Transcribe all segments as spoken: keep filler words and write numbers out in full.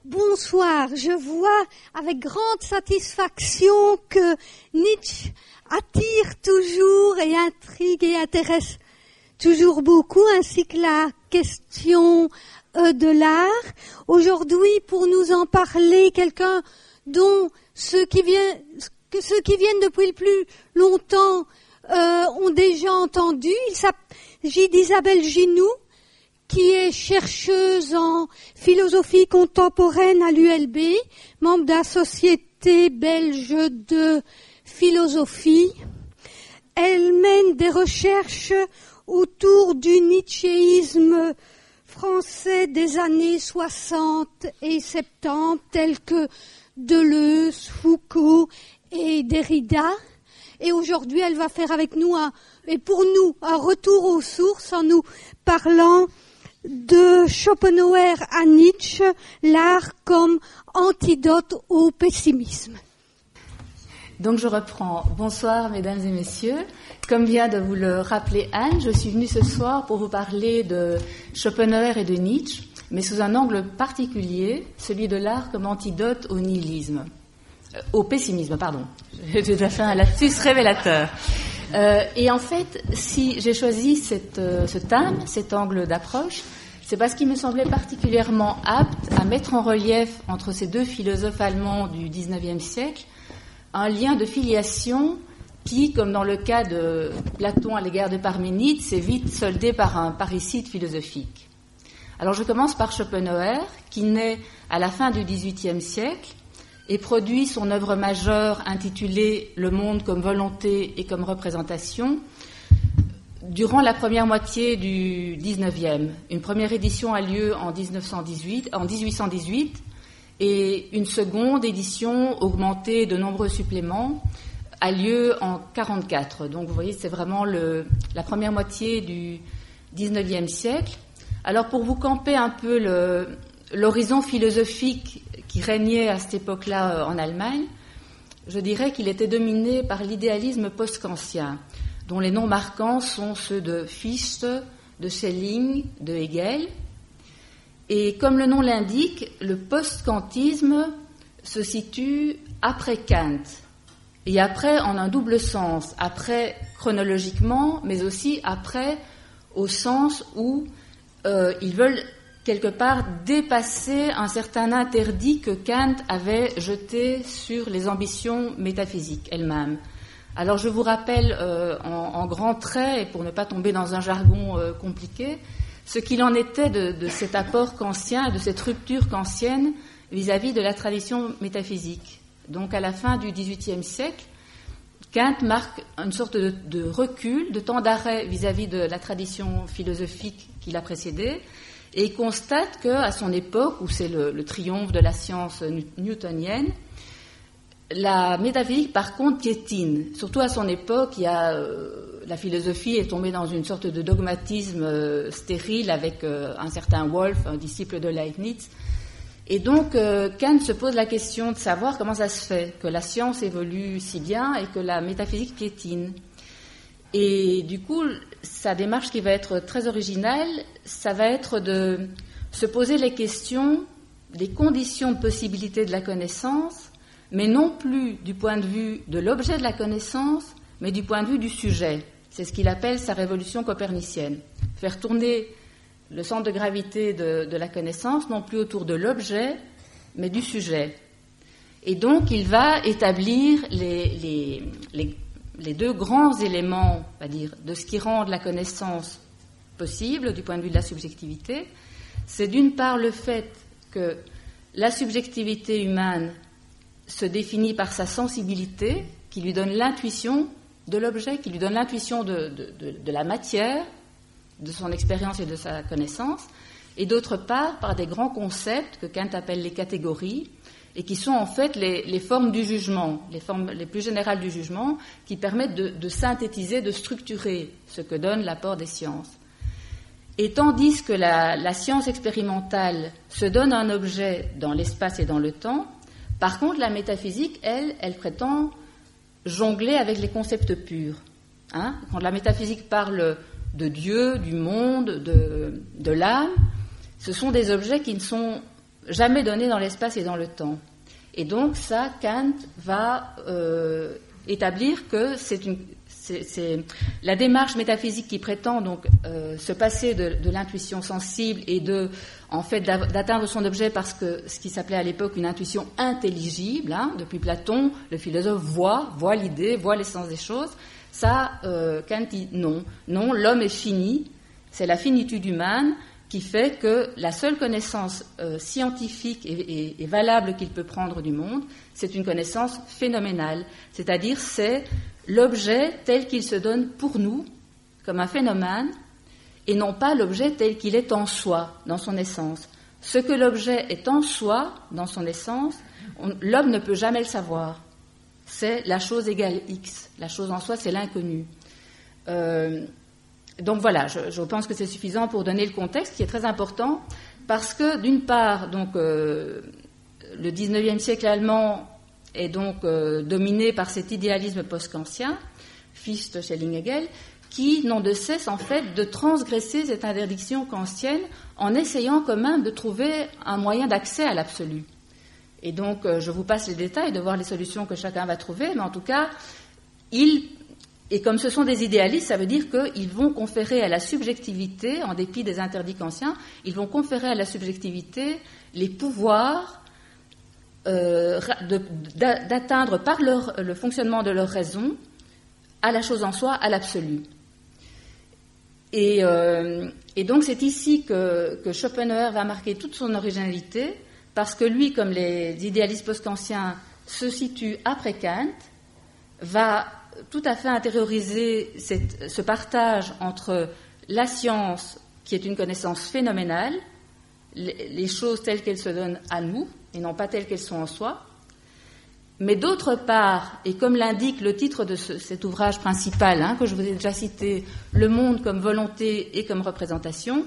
Bonsoir, je vois avec grande satisfaction que Nietzsche attire toujours et intrigue et intéresse toujours beaucoup, ainsi que la question euh, de l'art. Aujourd'hui, pour nous en parler, quelqu'un dont ceux qui viennent, que ceux qui viennent depuis le plus longtemps euh, ont déjà entendu. Il s'agit d'Isabelle Ginoux, qui est chercheuse en philosophie contemporaine à l'U L B, membre de la Société belge de philosophie. Elle mène des recherches autour du nietzschéisme français des années soixante et soixante-dix, tels que Deleuze, Foucault et Derrida. Et aujourd'hui, elle va faire avec nous, un, et pour nous, un retour aux sources en nous parlant de Schopenhauer à Nietzsche, l'art comme antidote au pessimisme. Donc je reprends. Bonsoir mesdames et messieurs. Comme vient de vous le rappeler Anne, je suis venue ce soir pour vous parler de Schopenhauer et de Nietzsche, mais sous un angle particulier, celui de l'art comme antidote au nihilisme. Euh, au pessimisme, pardon. J'ai tout à fait un lapsus révélateur. Euh, et en fait, si j'ai choisi cette, euh, ce thème, cet angle d'approche, c'est parce qu'il me semblait particulièrement apte à mettre en relief entre ces deux philosophes allemands du dix-neuvième siècle un lien de filiation qui, comme dans le cas de Platon à l'égard de Parménide, s'est vite soldé par un parricide philosophique. Alors je commence par Schopenhauer, qui naît à la fin du dix-huitième siècle et produit son œuvre majeure intitulée « Le monde comme volonté et comme représentation » durant la première moitié du dix-neuvième. Une première édition a lieu en, dix-neuf cent dix-huit, en dix-huit cent dix-huit et une seconde édition augmentée de nombreux suppléments a lieu en quarante-quatre. Donc vous voyez, c'est vraiment le, la première moitié du dix-neuvième siècle. Alors pour vous camper un peu le, l'horizon philosophique qui régnait à cette époque-là en Allemagne, je dirais qu'il était dominé par l'idéalisme post-kantien, dont les noms marquants sont ceux de Fichte, de Schelling, de Hegel. Et comme le nom l'indique, le post-kantisme se situe après Kant, et après en un double sens, après chronologiquement, mais aussi après au sens où euh, ils veulent quelque part dépasser un certain interdit que Kant avait jeté sur les ambitions métaphysiques elles-mêmes. Alors je vous rappelle euh, en, en grands traits, et pour ne pas tomber dans un jargon euh, compliqué, ce qu'il en était de, de cet apport kantien, de cette rupture kantienne vis-à-vis de la tradition métaphysique. Donc à la fin du dix-huitième siècle, Kant marque une sorte de, de recul, de temps d'arrêt vis-à-vis de la tradition philosophique qui l'a précédée, et il constate qu'à son époque, où c'est le, le triomphe de la science newtonienne, la métaphysique, par contre, piétine. Surtout à son époque, il y a, euh, la philosophie est tombée dans une sorte de dogmatisme euh, stérile avec euh, un certain Wolff, un disciple de Leibniz. Et donc, euh, Kant se pose la question de savoir comment ça se fait que la science évolue si bien et que la métaphysique piétine. Et du coup, sa démarche qui va être très originale, ça va être de se poser les questions des conditions de possibilité de la connaissance, mais non plus du point de vue de l'objet de la connaissance, mais du point de vue du sujet. C'est ce qu'il appelle sa révolution copernicienne. Faire tourner le centre de gravité de, de la connaissance, non plus autour de l'objet, mais du sujet. Et donc, il va établir les, les, les, les deux grands éléments, on va dire, de ce qui rend la connaissance possible, du point de vue de la subjectivité. C'est d'une part le fait que la subjectivité humaine se définit par sa sensibilité, qui lui donne l'intuition de l'objet, qui lui donne l'intuition de, de, de, de la matière, de son expérience et de sa connaissance, et d'autre part par des grands concepts que Kant appelle les catégories, et qui sont en fait les, les formes du jugement, les formes les plus générales du jugement, qui permettent de, de synthétiser, de structurer ce que donne l'apport des sciences. Et tandis que la, la science expérimentale se donne un objet dans l'espace et dans le temps, par contre, la métaphysique, elle, elle prétend jongler avec les concepts purs. Hein ? Quand la métaphysique parle de Dieu, du monde, de, de l'âme, ce sont des objets qui ne sont jamais donné dans l'espace et dans le temps. Et donc ça, Kant va euh, établir que c'est une C'est, c'est la démarche métaphysique qui prétend donc euh, se passer de, de l'intuition sensible et de, en fait, d'atteindre son objet parce que ce qui s'appelait à l'époque une intuition intelligible. Hein, depuis Platon, le philosophe voit, voit l'idée, voit l'essence des choses. Ça, euh, Kant dit non, non, l'homme est fini. C'est la finitude humaine qui fait que la seule connaissance euh, scientifique et, et, et valable qu'il peut prendre du monde, c'est une connaissance phénoménale, c'est-à-dire c'est l'objet tel qu'il se donne pour nous, comme un phénomène, et non pas l'objet tel qu'il est en soi, dans son essence. Ce que l'objet est en soi, dans son essence, on, l'homme ne peut jamais le savoir. C'est la chose égale X. La chose en soi, c'est l'inconnu. Euh, donc voilà, je, je pense que c'est suffisant pour donner le contexte, qui est très important, parce que d'une part, donc, euh, le dix-neuvième siècle allemand est donc euh, dominé par cet idéalisme post-kantien, Fichte, Schelling, Hegel, qui n'ont de cesse en fait de transgresser cette interdiction kantienne en essayant quand même de trouver un moyen d'accès à l'absolu. Et donc, euh, je vous passe les détails de voir les solutions que chacun va trouver, mais en tout cas, ils, et comme ce sont des idéalistes, ça veut dire qu'ils vont conférer à la subjectivité, en dépit des interdits kantiens, ils vont conférer à la subjectivité les pouvoirs euh, de, d'atteindre par leur, le fonctionnement de leur raison à la chose en soi, à l'absolu. Et, euh, et donc, c'est ici que, que Schopenhauer va marquer toute son originalité, parce que lui, comme les idéalistes post-kantiens, se situe après Kant, va tout à fait intérioriser cette, ce partage entre la science, qui est une connaissance phénoménale, les, les choses telles qu'elles se donnent à nous, et non pas telles qu'elles sont en soi, mais d'autre part, et comme l'indique le titre de ce, cet ouvrage principal, hein, que je vous ai déjà cité, Le monde comme volonté et comme représentation,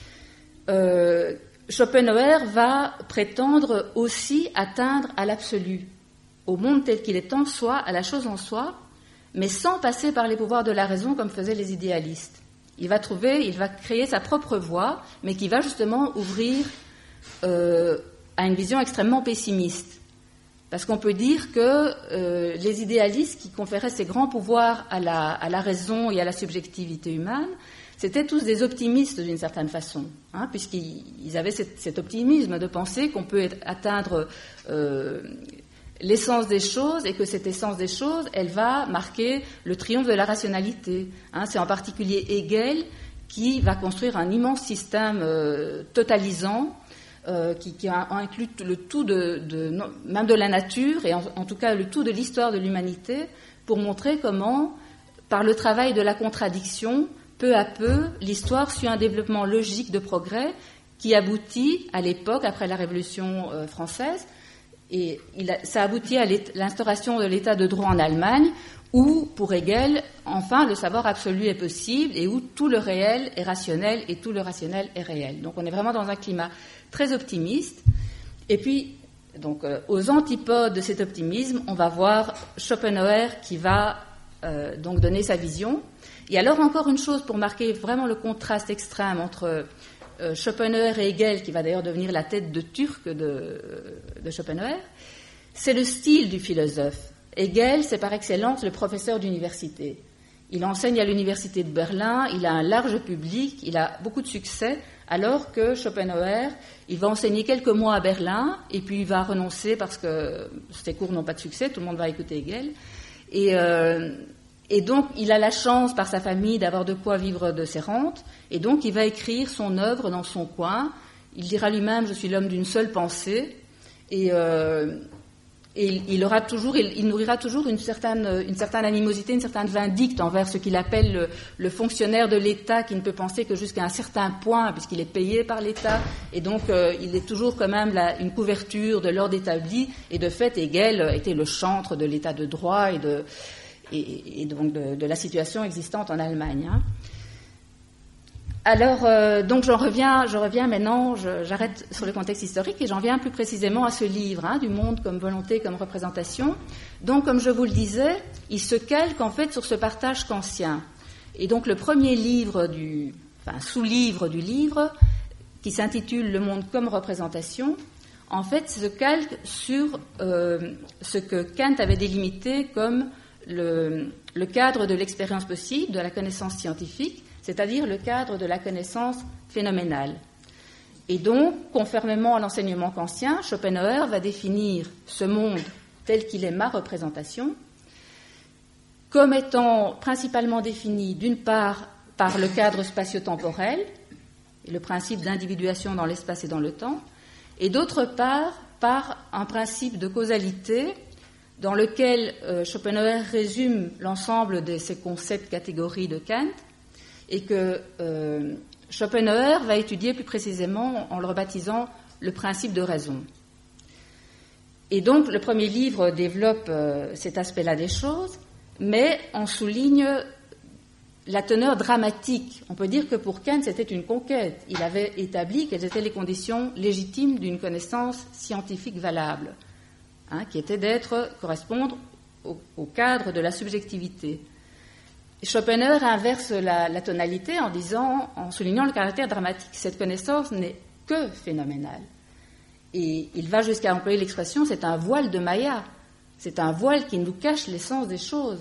euh, Schopenhauer va prétendre aussi atteindre à l'absolu, au monde tel qu'il est en soi, à la chose en soi, mais sans passer par les pouvoirs de la raison comme faisaient les idéalistes. Il va trouver, il va créer sa propre voie, mais qui va justement ouvrir euh, à une vision extrêmement pessimiste. Parce qu'on peut dire que euh, les idéalistes qui conféraient ces grands pouvoirs à la, à la raison et à la subjectivité humaine, c'était tous des optimistes d'une certaine façon, hein, puisqu'ils ils avaient cet, cet optimisme de penser qu'on peut atteindre euh, l'essence des choses et que cette essence des choses, elle va marquer le triomphe de la rationalité. Hein. C'est en particulier Hegel qui va construire un immense système euh, totalisant euh, qui, qui inclut le tout de, de non, même de la nature et en, en tout cas le tout de l'histoire de l'humanité pour montrer comment, par le travail de la contradiction, peu à peu, l'histoire suit un développement logique de progrès qui aboutit à l'époque, après la Révolution euh, française, et il a, ça aboutit à l'instauration de l'état de droit en Allemagne, où, pour Hegel, enfin, le savoir absolu est possible et où tout le réel est rationnel et tout le rationnel est réel. Donc on est vraiment dans un climat très optimiste. Et puis, donc, euh, aux antipodes de cet optimisme, on va voir Schopenhauer qui va euh, donc donner sa vision. Et alors, encore une chose pour marquer vraiment le contraste extrême entre euh, Schopenhauer et Hegel, qui va d'ailleurs devenir la tête de turc de, de Schopenhauer, c'est le style du philosophe. Hegel, c'est par excellence le professeur d'université. Il enseigne à l'université de Berlin, il a un large public, il a beaucoup de succès, alors que Schopenhauer, il va enseigner quelques mois à Berlin, et puis il va renoncer parce que ses cours n'ont pas de succès, tout le monde va écouter Hegel. Et... Euh, Et donc, il a la chance, par sa famille, d'avoir de quoi vivre de ses rentes. Et donc, il va écrire son œuvre dans son coin. Il dira lui-même « Je suis l'homme d'une seule pensée ». Et, euh, et il, il, aura toujours, il, il nourrira toujours une certaine, une certaine animosité, une certaine vindicte envers ce qu'il appelle le, le fonctionnaire de l'État qui ne peut penser que jusqu'à un certain point, puisqu'il est payé par l'État. Et donc, euh, il est toujours quand même la, une couverture de l'ordre établi. Et de fait, Hegel était le chantre de l'État de droit et de... et, et donc de, de la situation existante en Allemagne. Hein. Alors, euh, donc j'en reviens, je reviens maintenant, je, j'arrête sur le contexte historique et j'en viens plus précisément à ce livre, hein, du monde comme volonté, comme représentation. Donc, comme je vous le disais, il se calque en fait sur ce partage kantien. Et donc, le premier livre du, enfin, sous-livre du livre, qui s'intitule « Le monde comme représentation », en fait, se calque sur euh, ce que Kant avait délimité comme le, le cadre de l'expérience possible, de la connaissance scientifique, c'est-à-dire le cadre de la connaissance phénoménale. Et donc, conformément à l'enseignement kantien, Schopenhauer va définir ce monde tel qu'il est ma représentation, comme étant principalement défini d'une part par le cadre spatio-temporel, le principe d'individuation dans l'espace et dans le temps, et d'autre part par un principe de causalité dans lequel euh, Schopenhauer résume l'ensemble de ces concepts catégories de Kant, et que euh, Schopenhauer va étudier plus précisément en le rebaptisant le principe de raison. Et donc, le premier livre développe euh, cet aspect-là des choses, mais en souligne la teneur dramatique. On peut dire que pour Kant, c'était une conquête. Il avait établi quelles étaient les conditions légitimes d'une connaissance scientifique valable, hein, qui était d'être, correspondre au, au cadre de la subjectivité. Schopenhauer inverse la, la tonalité en disant, en soulignant le caractère dramatique. Cette connaissance n'est que phénoménale. Et il va jusqu'à employer l'expression, c'est un voile de Maya. C'est un voile qui nous cache l'essence des choses.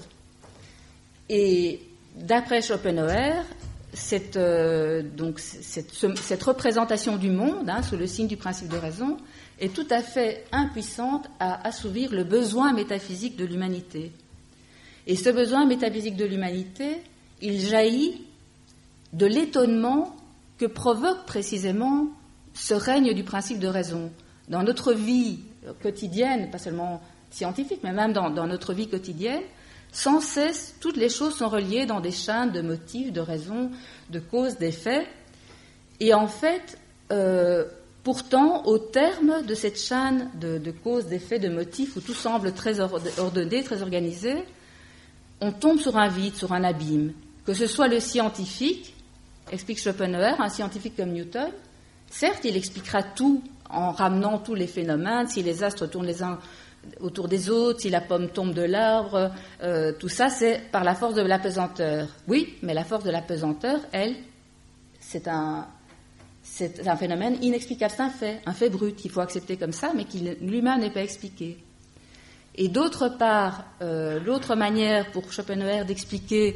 Et d'après Schopenhauer, cette, euh, donc, cette, ce, cette représentation du monde, hein, sous le signe du principe de raison, est tout à fait impuissante à assouvir le besoin métaphysique de l'humanité. Et ce besoin métaphysique de l'humanité, il jaillit de l'étonnement que provoque précisément ce règne du principe de raison. Dans notre vie quotidienne, pas seulement scientifique, mais même dans, dans notre vie quotidienne, sans cesse, toutes les choses sont reliées dans des chaînes de motifs, de raisons, de causes, d'effets. Et en fait, euh, pourtant, au terme de cette chaîne de, de causes, d'effets, de motifs, où tout semble très ordonné, très organisé, on tombe sur un vide, sur un abîme. Que ce soit le scientifique, explique Schopenhauer, un scientifique comme Newton, certes, il expliquera tout en ramenant tous les phénomènes, si les astres tournent les uns autour des autres, si la pomme tombe de l'arbre, euh, tout ça, c'est par la force de la pesanteur. Oui, mais la force de la pesanteur, elle, c'est un, c'est un phénomène inexplicable, c'est un fait, un fait brut qu'il faut accepter comme ça, mais qui lui-même n'est pas expliqué. Et d'autre part, euh, l'autre manière pour Schopenhauer d'expliquer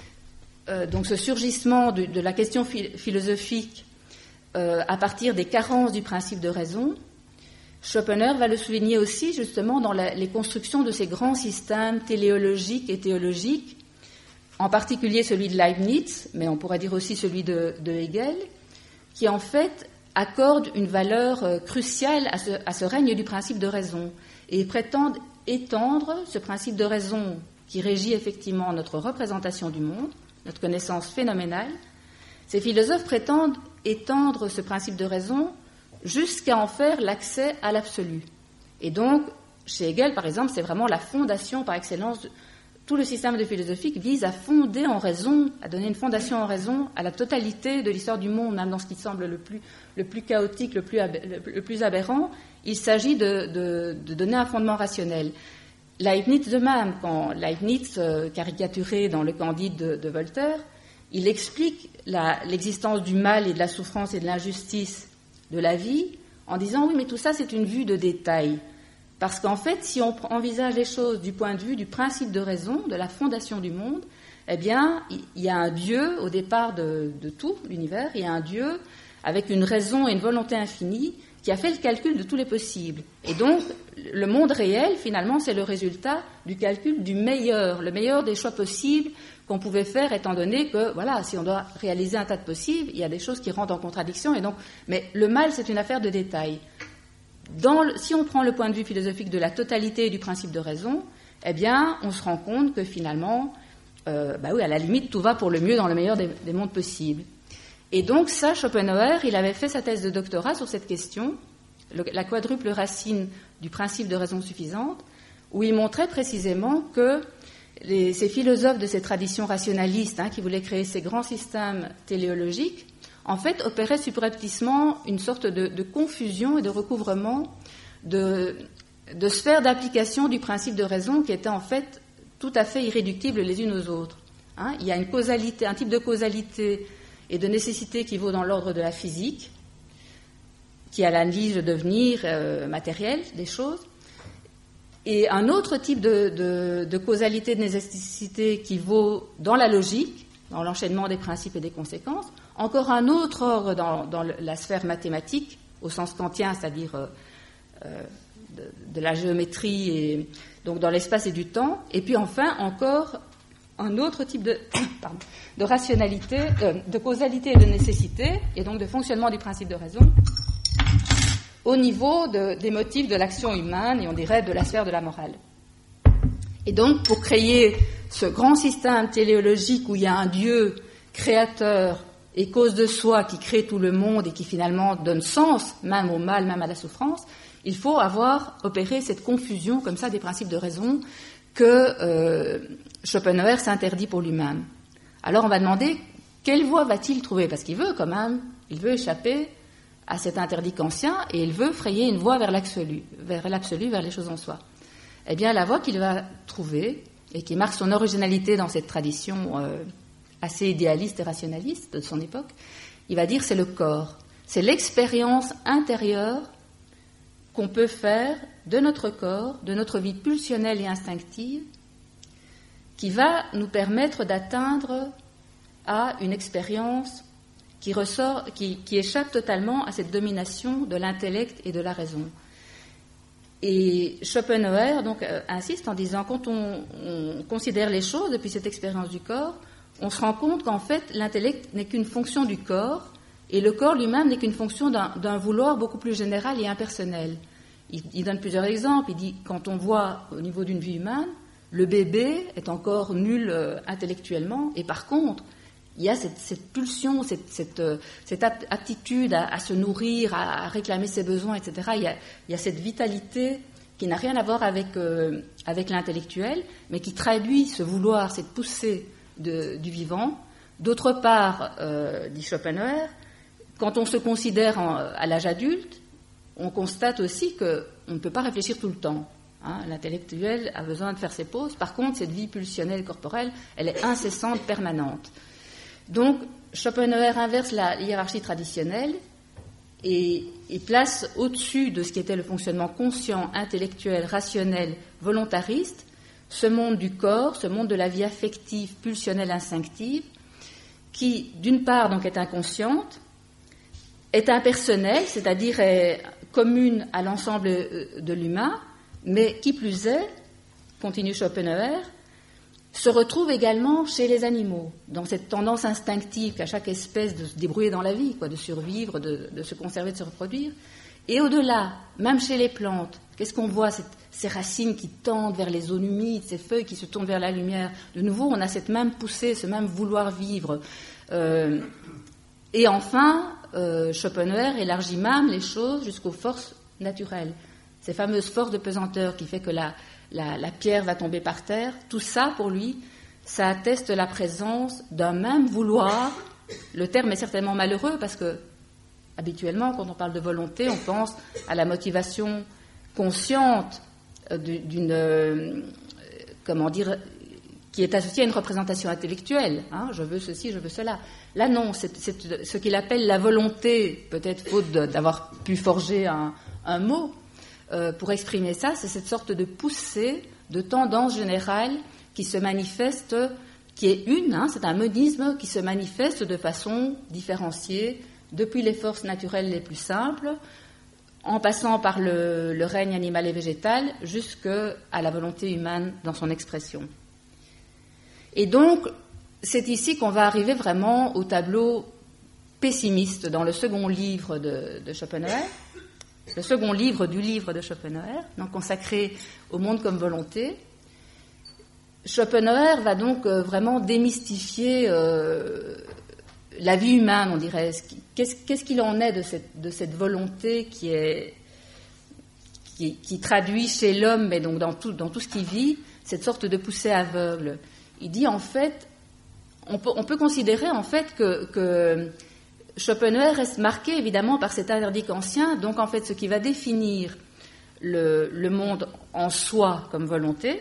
euh, donc ce surgissement de, de la question phil- philosophique euh, à partir des carences du principe de raison, Schopenhauer va le souligner aussi justement dans la, les constructions de ces grands systèmes téléologiques et théologiques, en particulier celui de Leibniz, mais on pourrait dire aussi celui de, de Hegel, qui en fait accordent une valeur euh, cruciale à ce, à ce règne du principe de raison et prétendent étendre ce principe de raison qui régit effectivement notre représentation du monde, notre connaissance phénoménale. Ces philosophes prétendent étendre ce principe de raison jusqu'à en faire l'accès à l'absolu. Et donc, chez Hegel, par exemple, c'est vraiment la fondation par excellence. Tout le système de philosophie vise à fonder en raison, à donner une fondation en raison à la totalité de l'histoire du monde, même dans ce qui semble le plus, le plus chaotique, le plus, ab- le plus aberrant. Il s'agit de, de, de donner un fondement rationnel. Leibniz de même, quand Leibniz, euh, caricaturé dans le Candide de, de Voltaire, il explique la, l'existence du mal et de la souffrance et de l'injustice de la vie en disant « oui, mais tout ça, c'est une vue de détail ». Parce qu'en fait, si on envisage les choses du point de vue du principe de raison, de la fondation du monde, eh bien, il y a un Dieu au départ de, de tout l'univers, il y a un Dieu avec une raison et une volonté infinie qui a fait le calcul de tous les possibles. Et donc, le monde réel, finalement, c'est le résultat du calcul du meilleur, le meilleur des choix possibles qu'on pouvait faire, étant donné que, voilà, si on doit réaliser un tas de possibles, il y a des choses qui rentrent en contradiction. Et donc, mais le mal, c'est une affaire de détail. Dans le, si on prend le point de vue philosophique de la totalité du principe de raison, eh bien, on se rend compte que finalement, euh, bah oui, à la limite, tout va pour le mieux dans le meilleur des, des mondes possibles. Et donc, ça, Schopenhauer, il avait fait sa thèse de doctorat sur cette question, le, la quadruple racine du principe de raison suffisante, où il montrait précisément que les, ces philosophes de ces traditions rationalistes, hein, qui voulaient créer ces grands systèmes téléologiques, en fait, opérait subrepticement une sorte de, de confusion et de recouvrement de, de sphères d'application du principe de raison qui étaient en fait tout à fait irréductibles les unes aux autres. Hein, il y a une causalité, un type de causalité et de nécessité qui vaut dans l'ordre de la physique, qui analyse le devenir euh, matériel des choses, et un autre type de, de, de causalité, de nécessité qui vaut dans la logique, dans l'enchaînement des principes et des conséquences, encore un autre ordre dans, dans la sphère mathématique, au sens kantien, c'est-à-dire euh, euh, de, de la géométrie, et donc dans l'espace et du temps, et puis enfin encore un autre type de, pardon, de rationalité, de, de causalité et de nécessité, et donc de fonctionnement du principe de raison, au niveau de, des motifs de l'action humaine, et on dirait de la sphère de la morale. Et donc, pour créer ce grand système téléologique où il y a un Dieu créateur et cause de soi qui crée tout le monde et qui finalement donne sens même au mal, même à la souffrance, il faut avoir opéré cette confusion comme ça des principes de raison que euh, Schopenhauer s'interdit pour lui-même. Alors on va demander quelle voie va-t-il trouver, parce qu'il veut quand même, il veut échapper à cet interdit kantien et il veut frayer une voie vers l'absolu, vers l'absolu, vers les choses en soi. Eh bien, la voie qu'il va trouver et qui marque son originalité dans cette tradition euh, assez idéaliste et rationaliste de son époque, il va dire c'est le corps, c'est l'expérience intérieure qu'on peut faire de notre corps, de notre vie pulsionnelle et instinctive, qui va nous permettre d'atteindre à une expérience qui ressort, qui, qui échappe totalement à cette domination de l'intellect et de la raison. Et Schopenhauer donc euh, insiste en disant quand on, on considère les choses depuis cette expérience du corps, on se rend compte qu'en fait l'intellect n'est qu'une fonction du corps et le corps lui-même n'est qu'une fonction d'un, d'un vouloir beaucoup plus général et impersonnel. Il, il donne plusieurs exemples. Il dit quand on voit au niveau d'une vie humaine, le bébé est encore nul euh, intellectuellement et par contre il y a cette, cette pulsion, cette, cette, cette aptitude à, à se nourrir, à, à réclamer ses besoins, et cetera. Il y a, il y a cette vitalité qui n'a rien à voir avec, euh, avec l'intellectuel, mais qui traduit ce vouloir, cette poussée de, du vivant. D'autre part, euh, dit Schopenhauer, quand on se considère en, à l'âge adulte, on constate aussi qu'on ne peut pas réfléchir tout le temps. Hein. L'intellectuel a besoin de faire ses pauses. Par contre, cette vie pulsionnelle corporelle, elle est incessante, permanente. Donc, Schopenhauer inverse la hiérarchie traditionnelle et, et place au-dessus de ce qui était le fonctionnement conscient, intellectuel, rationnel, volontariste, ce monde du corps, ce monde de la vie affective, pulsionnelle, instinctive, qui, d'une part, donc, est inconsciente, est impersonnelle, c'est-à-dire est commune à l'ensemble de l'humain, mais qui plus est, continue Schopenhauer, se retrouve également chez les animaux, dans cette tendance instinctive qu'a chaque espèce de se débrouiller dans la vie, quoi, de survivre, de, de se conserver, de se reproduire. Et au-delà, même chez les plantes, qu'est-ce qu'on voit, cette, ces racines qui tendent vers les zones humides, ces feuilles qui se tournent vers la lumière. De nouveau, on a cette même poussée, ce même vouloir vivre. Euh, et enfin, euh, Schopenhauer élargit même les choses jusqu'aux forces naturelles. Ces fameuses forces de pesanteur qui fait que la La, la pierre va tomber par terre, tout ça, pour lui, ça atteste la présence d'un même vouloir. Le terme est certainement malheureux parce que, habituellement, quand on parle de volonté, on pense à la motivation consciente d'une, euh, comment dire, qui est associée à une représentation intellectuelle. Hein, je veux ceci, je veux cela. Là, non, c'est, c'est ce qu'il appelle la volonté, peut-être faute de, d'avoir pu forger un, un mot. Euh, pour exprimer ça, c'est cette sorte de poussée, de tendance générale qui se manifeste, qui est une, hein, c'est un monisme qui se manifeste de façon différenciée, depuis les forces naturelles les plus simples, en passant par le, le règne animal et végétal, jusqu'à la volonté humaine dans son expression. Et donc, c'est ici qu'on va arriver vraiment au tableau pessimiste dans le second livre de, de Schopenhauer, le second livre du livre de Schopenhauer, donc consacré au monde comme volonté. Schopenhauer va donc euh, vraiment démystifier euh, la vie humaine, on dirait. Qu'est-ce, qu'est-ce qu'il en est de cette, de cette volonté qui, est, qui, qui traduit chez l'homme, mais donc dans tout, dans tout ce qu'il vit, cette sorte de poussée aveugle. Il dit en fait, on peut, on peut considérer en fait que... que Schopenhauer reste marqué évidemment par cet interdit kantien, donc en fait ce qui va définir le, le monde en soi comme volonté,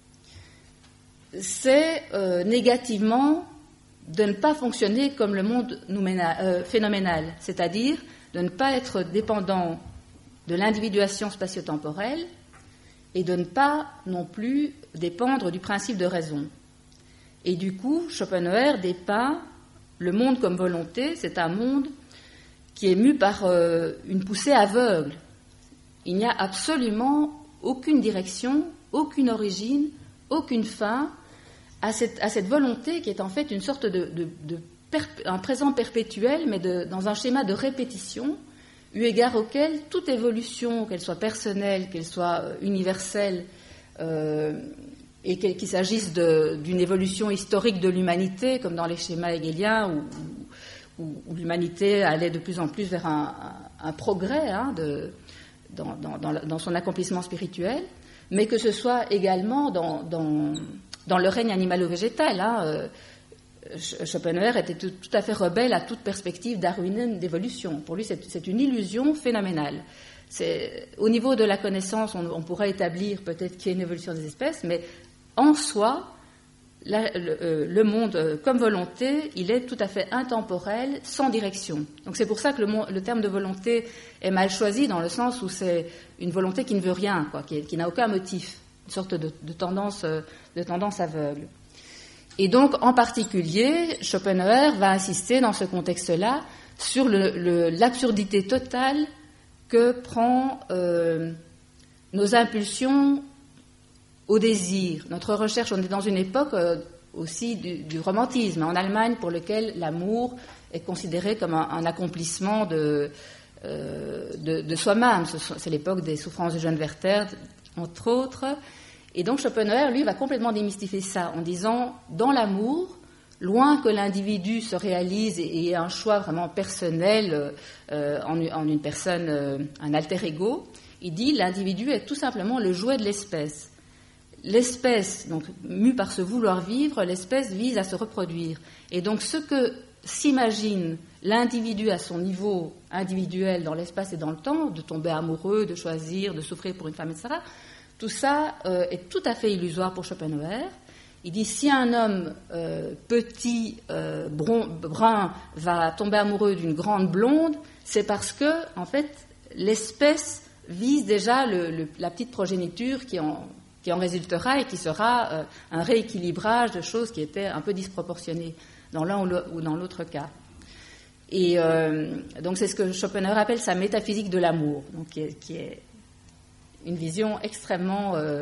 c'est euh, négativement de ne pas fonctionner comme le monde nouménal, euh, phénoménal, c'est-à-dire de ne pas être dépendant de l'individuation spatio-temporelle et de ne pas non plus dépendre du principe de raison. Et du coup, Schopenhauer dépeint le monde comme volonté, c'est un monde qui est mu par euh, une poussée aveugle. Il n'y a absolument aucune direction, aucune origine, aucune fin à cette, à cette volonté qui est en fait une sorte de, de, de perp- un présent perpétuel, mais de, dans un schéma de répétition, eu égard auquel toute évolution, qu'elle soit personnelle, qu'elle soit universelle, euh, et qu'il, qu'il s'agisse de, d'une évolution historique de l'humanité, comme dans les schémas hegéliens, où, où, où l'humanité allait de plus en plus vers un, un, un progrès hein, de, dans, dans, dans, dans son accomplissement spirituel, mais que ce soit également dans, dans, dans le règne animalo-végétal. Hein, euh, Schopenhauer était tout, tout à fait rebelle à toute perspective darwinienne d'évolution. Pour lui, c'est, c'est une illusion phénoménale. C'est, au niveau de la connaissance, on, on pourrait établir peut-être qu'il y a une évolution des espèces, mais en soi, la, le, euh, le monde euh, comme volonté, il est tout à fait intemporel, sans direction. Donc c'est pour ça que le, le terme de volonté est mal choisi, dans le sens où c'est une volonté qui ne veut rien, quoi, qui, qui n'a aucun motif, une sorte de, de, tendance, euh, de tendance aveugle. Et donc, en particulier, Schopenhauer va insister dans ce contexte-là sur le, le, l'absurdité totale que prend euh, nos impulsions au désir. Notre recherche, on est dans une époque euh, aussi du, du romantisme, en Allemagne, pour lequel l'amour est considéré comme un, un accomplissement de, euh, de, de soi-même. C'est l'époque des souffrances de Jeanne Werther, entre autres. Et donc Schopenhauer, lui, va complètement démystifier ça en disant, dans l'amour, loin que l'individu se réalise et ait un choix vraiment personnel euh, en, en une personne, euh, un alter ego, il dit l'individu est tout simplement le jouet de l'espèce. L'espèce, donc mue par ce vouloir vivre, l'espèce vise à se reproduire. Et donc ce que s'imagine l'individu à son niveau individuel dans l'espace et dans le temps, de tomber amoureux, de choisir, de souffrir pour une femme, et cetera, tout ça euh, est tout à fait illusoire pour Schopenhauer. Il dit si un homme euh, petit, euh, bron, brun, va tomber amoureux d'une grande blonde, c'est parce que, en fait, l'espèce vise déjà le, le, la petite progéniture qui en, qui en résultera et qui sera euh, un rééquilibrage de choses qui étaient un peu disproportionnées dans l'un ou dans l'autre cas. Et euh, donc c'est ce que Schopenhauer appelle sa métaphysique de l'amour, donc qui est, qui est une vision extrêmement, euh,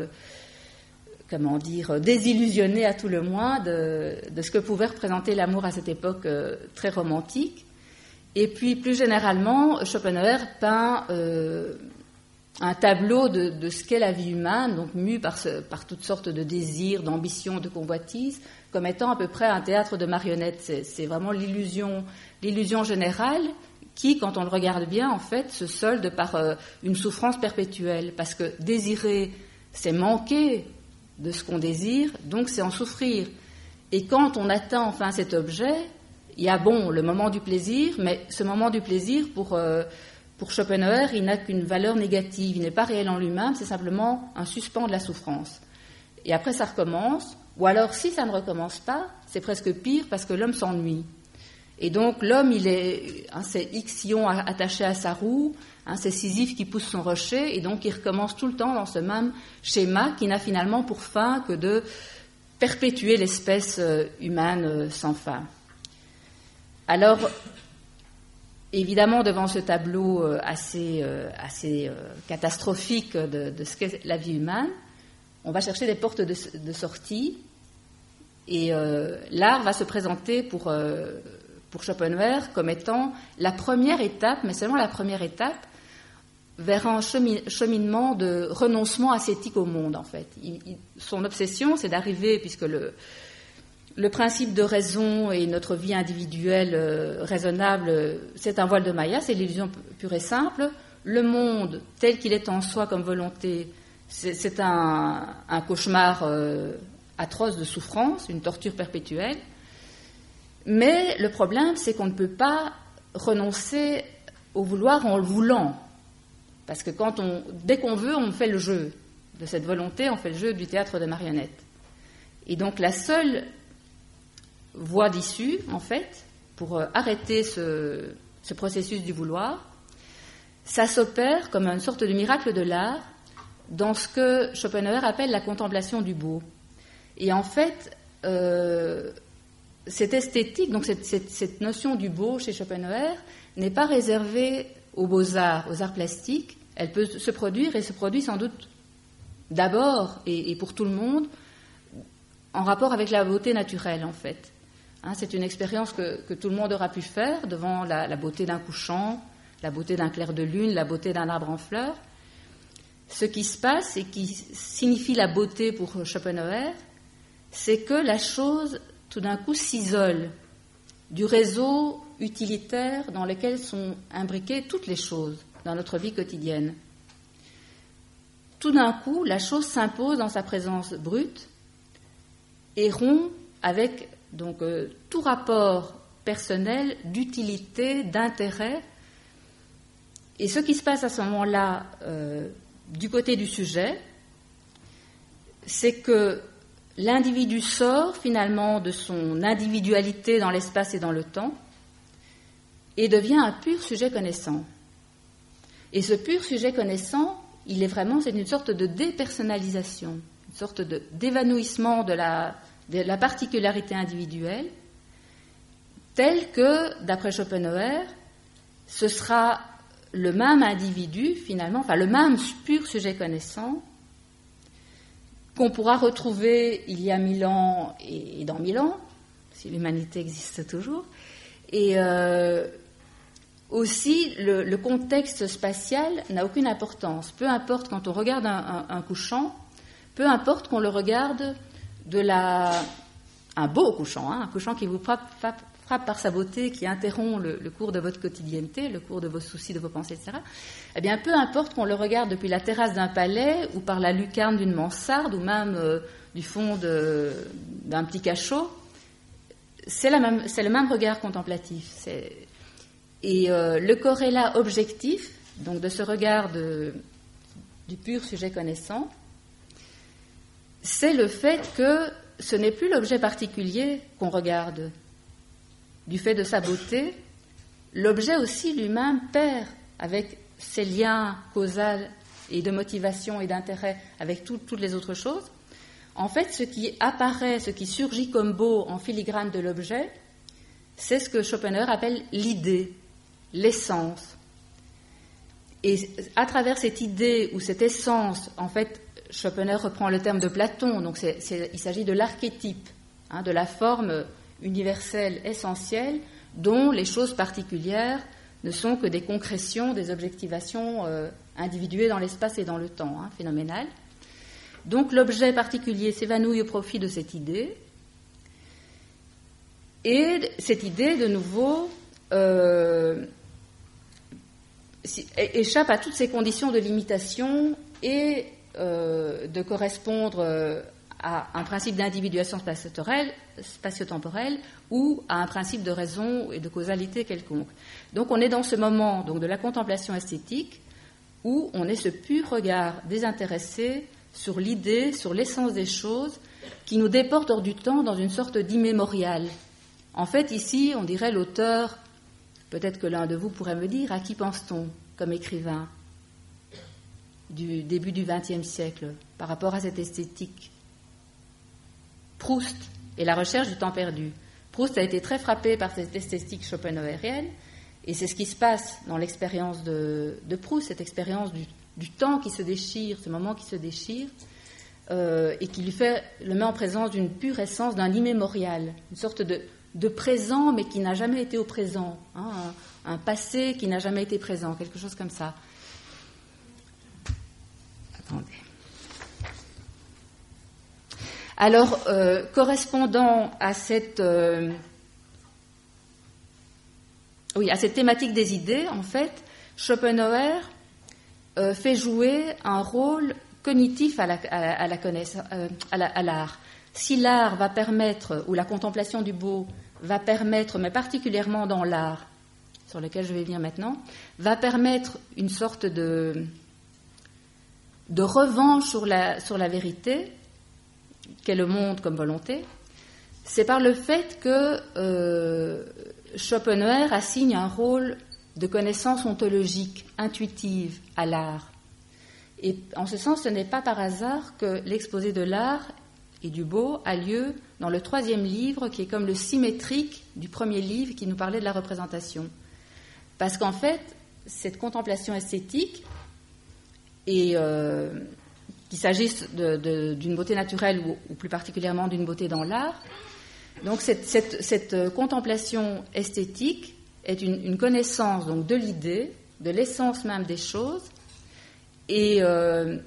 comment dire, désillusionnée à tout le moins de, de ce que pouvait représenter l'amour à cette époque euh, très romantique. Et puis, plus généralement, Schopenhauer peint euh, un tableau de, de ce qu'est la vie humaine, donc mue par, ce, par toutes sortes de désirs, d'ambitions, de convoitises, comme étant à peu près un théâtre de marionnettes. C'est, c'est vraiment l'illusion, l'illusion générale qui, quand on le regarde bien, en fait, se solde par euh, une souffrance perpétuelle. Parce que désirer, c'est manquer de ce qu'on désire, donc c'est en souffrir. Et quand on atteint enfin cet objet, il y a, bon, le moment du plaisir, mais ce moment du plaisir, pour, euh, pour Schopenhauer, il n'a qu'une valeur négative. Il n'est pas réel en lui-même, c'est simplement un suspens de la souffrance. Et après, ça recommence. Ou alors, si ça ne recommence pas, c'est presque pire parce que l'homme s'ennuie. Et donc l'homme, il est, hein, c'est Ixion attaché à sa roue, hein, c'est Sisyphe qui pousse son rocher, et donc il recommence tout le temps dans ce même schéma qui n'a finalement pour fin que de perpétuer l'espèce humaine sans fin. Alors, évidemment, devant ce tableau assez, assez catastrophique de, de ce qu'est la vie humaine, on va chercher des portes de, de sortie, et euh, l'art va se présenter pour... Euh, pour Schopenhauer comme étant la première étape, mais seulement la première étape, vers un cheminement de renoncement ascétique au monde, en fait. Il, il, son obsession, c'est d'arriver, puisque le, le principe de raison et notre vie individuelle euh, raisonnable, c'est un voile de Maya, c'est l'illusion pure et simple. Le monde, tel qu'il est en soi comme volonté, c'est, c'est un, un cauchemar euh, atroce de souffrance, une torture perpétuelle. Mais le problème, c'est qu'on ne peut pas renoncer au vouloir en le voulant. Parce que quand on, dès qu'on veut, on fait le jeu de cette volonté, on fait le jeu du théâtre de marionnettes. Et donc la seule voie d'issue, en fait, pour arrêter ce, ce processus du vouloir, ça s'opère comme une sorte de miracle de l'art dans ce que Schopenhauer appelle la contemplation du beau. Et en fait, euh, cette esthétique, donc cette, cette, cette notion du beau chez Schopenhauer n'est pas réservée aux beaux-arts, aux arts plastiques. Elle peut se produire et se produit sans doute d'abord et, et pour tout le monde en rapport avec la beauté naturelle, en fait. Hein, c'est une expérience que, que tout le monde aura pu faire devant la, la beauté d'un couchant, la beauté d'un clair de lune, la beauté d'un arbre en fleurs. Ce qui se passe et qui signifie la beauté pour Schopenhauer, c'est que la chose, tout d'un coup, s'isole du réseau utilitaire dans lequel sont imbriquées toutes les choses dans notre vie quotidienne. Tout d'un coup, la chose s'impose dans sa présence brute et rompt avec donc, euh, tout rapport personnel d'utilité, d'intérêt. Et ce qui se passe à ce moment-là, euh, du côté du sujet, c'est que l'individu sort finalement de son individualité dans l'espace et dans le temps et devient un pur sujet connaissant. Et ce pur sujet connaissant, il est vraiment, c'est une sorte de dépersonnalisation, une sorte de, d'évanouissement de la, de la particularité individuelle, telle que, d'après Schopenhauer, ce sera le même individu, finalement, enfin le même pur sujet connaissant, qu'on pourra retrouver il y a mille ans et dans mille ans, si l'humanité existe toujours. Et euh, aussi, le, le contexte spatial n'a aucune importance. Peu importe quand on regarde un, un, un couchant, peu importe qu'on le regarde de la... un beau couchant, hein, un couchant qui vous frappe, frappe, frappe par sa beauté, qui interrompt le, le cours de votre quotidienneté, le cours de vos soucis, de vos pensées, et cetera. Eh bien, peu importe qu'on le regarde depuis la terrasse d'un palais ou par la lucarne d'une mansarde ou même euh, du fond de, d'un petit cachot, c'est, la même, c'est le même regard contemplatif. C'est... Et euh, le corrélat objectif, donc de ce regard de, du pur sujet connaissant, c'est le fait que ce n'est plus l'objet particulier qu'on regarde. Du fait de sa beauté, l'objet aussi lui-même perd avec ses liens causaux et de motivation et d'intérêt avec tout, toutes les autres choses. En fait, ce qui apparaît, ce qui surgit comme beau en filigrane de l'objet, c'est ce que Schopenhauer appelle l'idée, l'essence. Et à travers cette idée ou cette essence, en fait, Schopenhauer reprend le terme de Platon, donc c'est, c'est, il s'agit de l'archétype, hein, de la forme universelle, essentielle, dont les choses particulières ne sont que des concrétions, des objectivations euh, individuées dans l'espace et dans le temps, hein, phénoménales. Donc l'objet particulier s'évanouit au profit de cette idée, et cette idée, de nouveau, euh, échappe à toutes ces conditions de limitation et euh, de correspondre euh, à un principe d'individuation spatio-temporelle, spatio-temporelle ou à un principe de raison et de causalité quelconque. Donc on est dans ce moment donc, de la contemplation esthétique où on est ce pur regard désintéressé sur l'idée, sur l'essence des choses, qui nous déporte hors du temps dans une sorte d'immémorial. En fait, ici, on dirait l'auteur, peut-être que l'un de vous pourrait me dire, à qui pense-t-on comme écrivain du début du vingtième siècle par rapport à cette esthétique? Proust et la recherche du temps perdu. Proust a été très frappé par cette esthétique schopenhauerienne, et c'est ce qui se passe dans l'expérience de, de Proust, cette expérience du, du temps qui se déchire, ce moment qui se déchire, euh, et qui lui fait, le met en présence d'une pure essence, d'un immémorial, une sorte de, de présent, mais qui n'a jamais été au présent, hein, un, un passé qui n'a jamais été présent, quelque chose comme ça. Attendez. Alors, euh, correspondant à cette, euh, oui, à cette thématique des idées, en fait, Schopenhauer euh, fait jouer un rôle cognitif à, la, à, à, la connaissance, euh, à, la, à l'art. Si l'art va permettre, ou la contemplation du beau va permettre, mais particulièrement dans l'art, sur lequel je vais venir maintenant, va permettre une sorte de, de revanche sur la, sur la vérité, qu'est le monde comme volonté, c'est par le fait que euh, Schopenhauer assigne un rôle de connaissances ontologiques, intuitives à l'art. Et en ce sens, ce n'est pas par hasard que l'exposé de l'art et du beau a lieu dans le troisième livre, qui est comme le symétrique du premier livre qui nous parlait de la représentation. Parce qu'en fait, cette contemplation esthétique, et euh, qu'il s'agisse de, de, d'une beauté naturelle ou, ou plus particulièrement d'une beauté dans l'art, donc cette, cette, cette contemplation esthétique est une, une connaissance donc, de l'idée, de l'essence même des choses, et euh,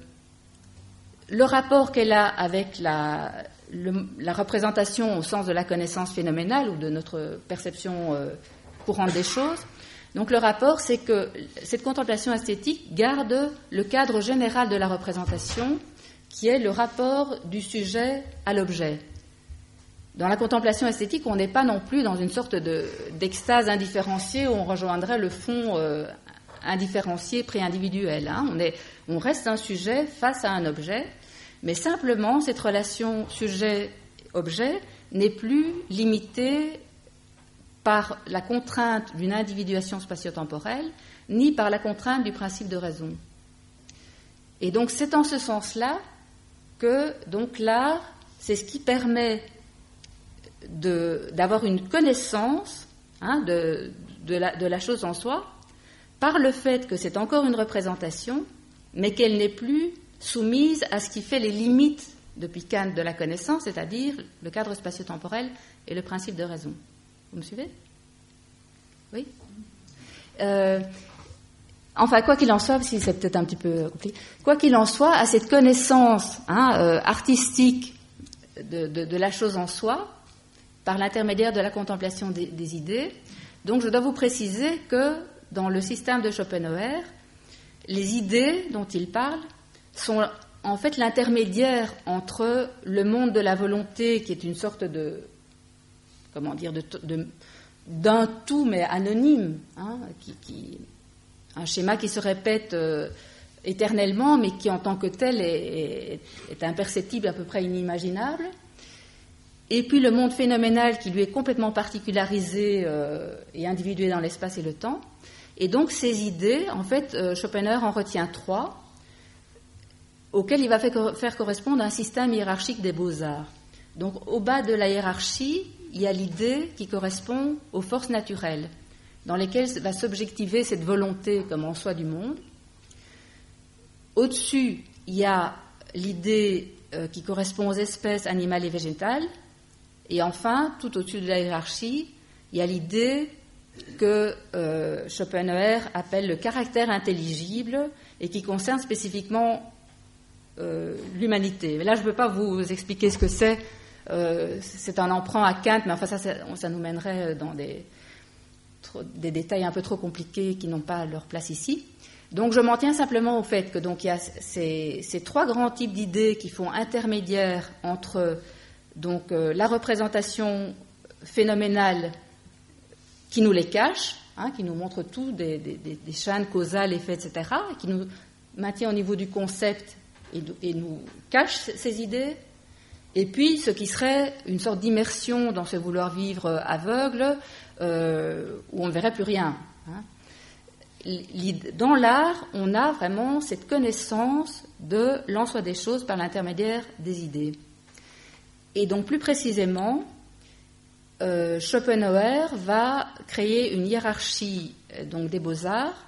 le rapport qu'elle a avec la, le, la représentation au sens de la connaissance phénoménale ou de notre perception euh, courante des choses. Donc le rapport, c'est que cette contemplation esthétique garde le cadre général de la représentation, qui est le rapport du sujet à l'objet. Dans la contemplation esthétique, on n'est pas non plus dans une sorte de, d'extase indifférenciée où on rejoindrait le fond euh, indifférencié, pré-individuel. Hein. On, est, on reste un sujet face à un objet, mais simplement cette relation sujet-objet n'est plus limitée par la contrainte d'une individuation spatio-temporelle, ni par la contrainte du principe de raison. Et donc c'est en ce sens-là que donc l'art, c'est ce qui permet de, d'avoir une connaissance hein, de, de, la, de la chose en soi, par le fait que c'est encore une représentation, mais qu'elle n'est plus soumise à ce qui fait les limites depuis Kant de la connaissance, c'est-à-dire le cadre spatio-temporel et le principe de raison. Vous me suivez ? Oui. Euh, enfin, quoi qu'il en soit, parce que c'est peut-être un petit peu compliqué, quoi qu'il en soit, à cette connaissance hein, euh, artistique de, de, de la chose en soi, par l'intermédiaire de la contemplation des, des idées, donc je dois vous préciser que dans le système de Schopenhauer, les idées dont il parle sont en fait l'intermédiaire entre le monde de la volonté, qui est une sorte de comment dire, de, de, d'un tout, mais anonyme, hein, qui, qui, un schéma qui se répète euh, éternellement, mais qui en tant que tel est, est, est imperceptible, à peu près inimaginable. Et puis le monde phénoménal qui lui est complètement particularisé euh, et individué dans l'espace et le temps. Et donc ces idées, en fait, euh, Schopenhauer en retient trois, auxquelles il va faire, faire correspondre un système hiérarchique des beaux-arts. Donc au bas de la hiérarchie, il y a l'idée qui correspond aux forces naturelles, dans lesquelles va s'objectiver cette volonté comme en soi du monde. Au-dessus, il y a l'idée euh, qui correspond aux espèces animales et végétales. Et enfin, tout au-dessus de la hiérarchie, il y a l'idée que euh, Schopenhauer appelle le caractère intelligible et qui concerne spécifiquement euh, l'humanité. Mais là, je ne peux pas vous expliquer ce que c'est. Euh, c'est un emprunt à Kant, mais enfin ça, ça, ça nous mènerait dans des, trop, des détails un peu trop compliqués qui n'ont pas leur place ici. Donc je m'en tiens simplement au fait que donc il y a ces, ces trois grands types d'idées qui font intermédiaire entre donc euh, la représentation phénoménale qui nous les cache, hein, qui nous montre tout, des, des, des chaînes causales, effets, et cetera, qui nous maintient au niveau du concept et, et nous cache ces idées. Et puis, ce qui serait une sorte d'immersion dans ce vouloir vivre aveugle, euh, où on ne verrait plus rien. Hein. Dans l'art, on a vraiment cette connaissance de l'en soi des choses par l'intermédiaire des idées. Et donc, plus précisément, euh, Schopenhauer va créer une hiérarchie donc, des beaux-arts,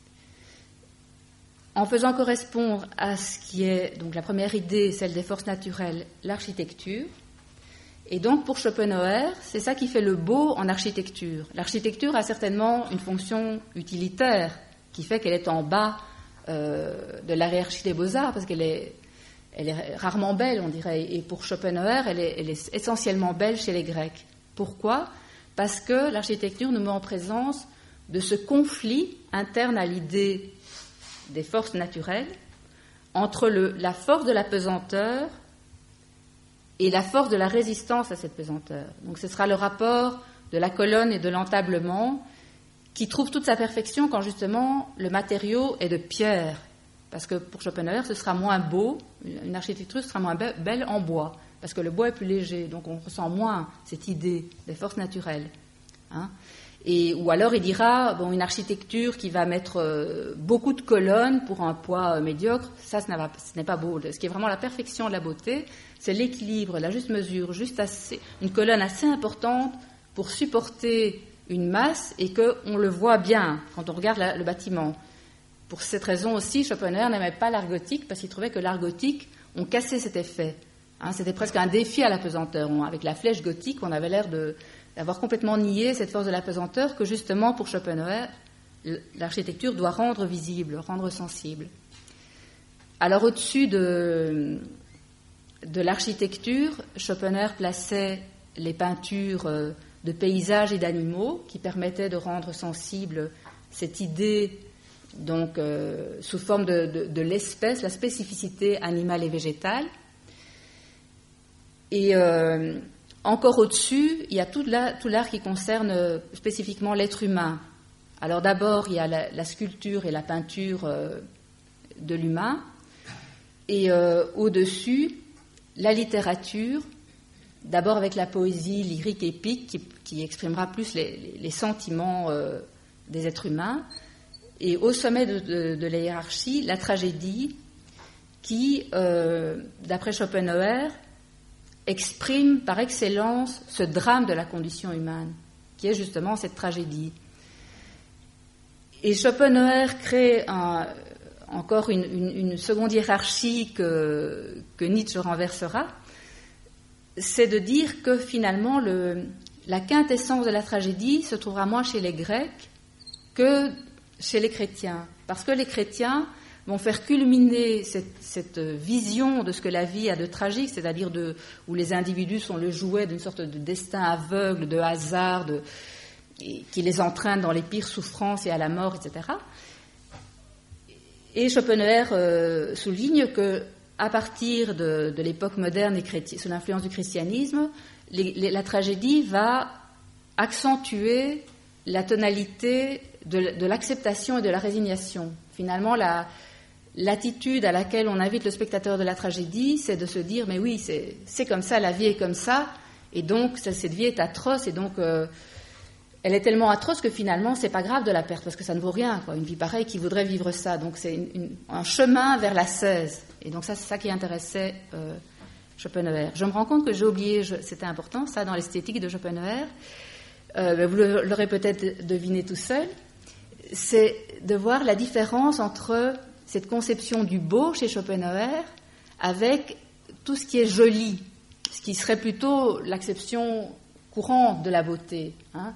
en faisant correspondre à ce qui est donc la première idée, celle des forces naturelles, l'architecture. Et donc pour Schopenhauer, c'est ça qui fait le beau en architecture. L'architecture a certainement une fonction utilitaire qui fait qu'elle est en bas euh, de la hiérarchie des beaux-arts, parce qu'elle est, elle est rarement belle, on dirait. Et pour Schopenhauer, elle est, elle est essentiellement belle chez les Grecs. Pourquoi ? Parce que l'architecture nous met en présence de ce conflit interne à l'idée des forces naturelles, entre le, la force de la pesanteur et la force de la résistance à cette pesanteur. Donc ce sera le rapport de la colonne et de l'entablement qui trouve toute sa perfection quand justement le matériau est de pierre. Parce que pour Schopenhauer, ce sera moins beau, une architecture sera moins be- belle en bois, parce que le bois est plus léger, donc on ressent moins cette idée des forces naturelles. Hein. Et, ou alors il dira, bon, une architecture qui va mettre euh, beaucoup de colonnes pour un poids euh, médiocre, ça, ce n'est, pas, ce n'est pas beau. Ce qui est vraiment la perfection de la beauté, c'est l'équilibre, la juste mesure, juste assez, une colonne assez importante pour supporter une masse et qu'on le voit bien quand on regarde la, le bâtiment. Pour cette raison aussi, Schopenhauer n'aimait pas l'art gothique parce qu'il trouvait que l'art gothique, on cassait cet effet. Hein, c'était presque un défi à la pesanteur. On, avec la flèche gothique, on avait l'air de, d'avoir complètement nié cette force de la pesanteur que justement pour Schopenhauer, l'architecture doit rendre visible, rendre sensible. Alors au-dessus de, de l'architecture, Schopenhauer plaçait les peintures de paysages et d'animaux qui permettaient de rendre sensible cette idée donc euh, sous forme de, de, de l'espèce, la spécificité animale et végétale. Et euh, encore au-dessus, il y a tout, la, tout l'art qui concerne euh, spécifiquement l'être humain. Alors d'abord, il y a la, la sculpture et la peinture euh, de l'humain. Et euh, au-dessus, la littérature, d'abord avec la poésie lyrique épique qui, qui exprimera plus les, les, les sentiments euh, des êtres humains. Et au sommet de, de, de la hiérarchie, la tragédie qui, euh, d'après Schopenhauer, exprime par excellence ce drame de la condition humaine, qui est justement cette tragédie. Et Schopenhauer crée un, encore une, une, une seconde hiérarchie que, que Nietzsche renversera, c'est de dire que finalement le, la quintessence de la tragédie se trouvera moins chez les Grecs que chez les chrétiens, parce que les chrétiens vont faire culminer cette, cette vision de ce que la vie a de tragique, c'est-à-dire de, où les individus sont le jouet d'une sorte de destin aveugle, de hasard, de, et, qui les entraîne dans les pires souffrances et à la mort, et cetera. Et Schopenhauer euh, souligne que à partir de, de l'époque moderne et chréti- sous l'influence du christianisme, les, les, la tragédie va accentuer la tonalité de, de l'acceptation et de la résignation. Finalement, la, l'attitude à laquelle on invite le spectateur de la tragédie, c'est de se dire, mais oui, c'est, c'est comme ça, la vie est comme ça, et donc cette vie est atroce, et donc euh, elle est tellement atroce que finalement, c'est pas grave de la perdre, parce que ça ne vaut rien, quoi. Une vie pareille qui voudrait vivre ça. Donc c'est une, une, un chemin vers l'ascèse. Et donc ça, c'est ça qui intéressait euh, Schopenhauer. Je me rends compte que j'ai oublié, je, c'était important, ça, dans l'esthétique de Schopenhauer. Euh, vous l'aurez peut-être deviné tout seul. C'est de voir la différence entre cette conception du beau chez Schopenhauer avec tout ce qui est joli, ce qui serait plutôt l'acception courante de la beauté. Hein.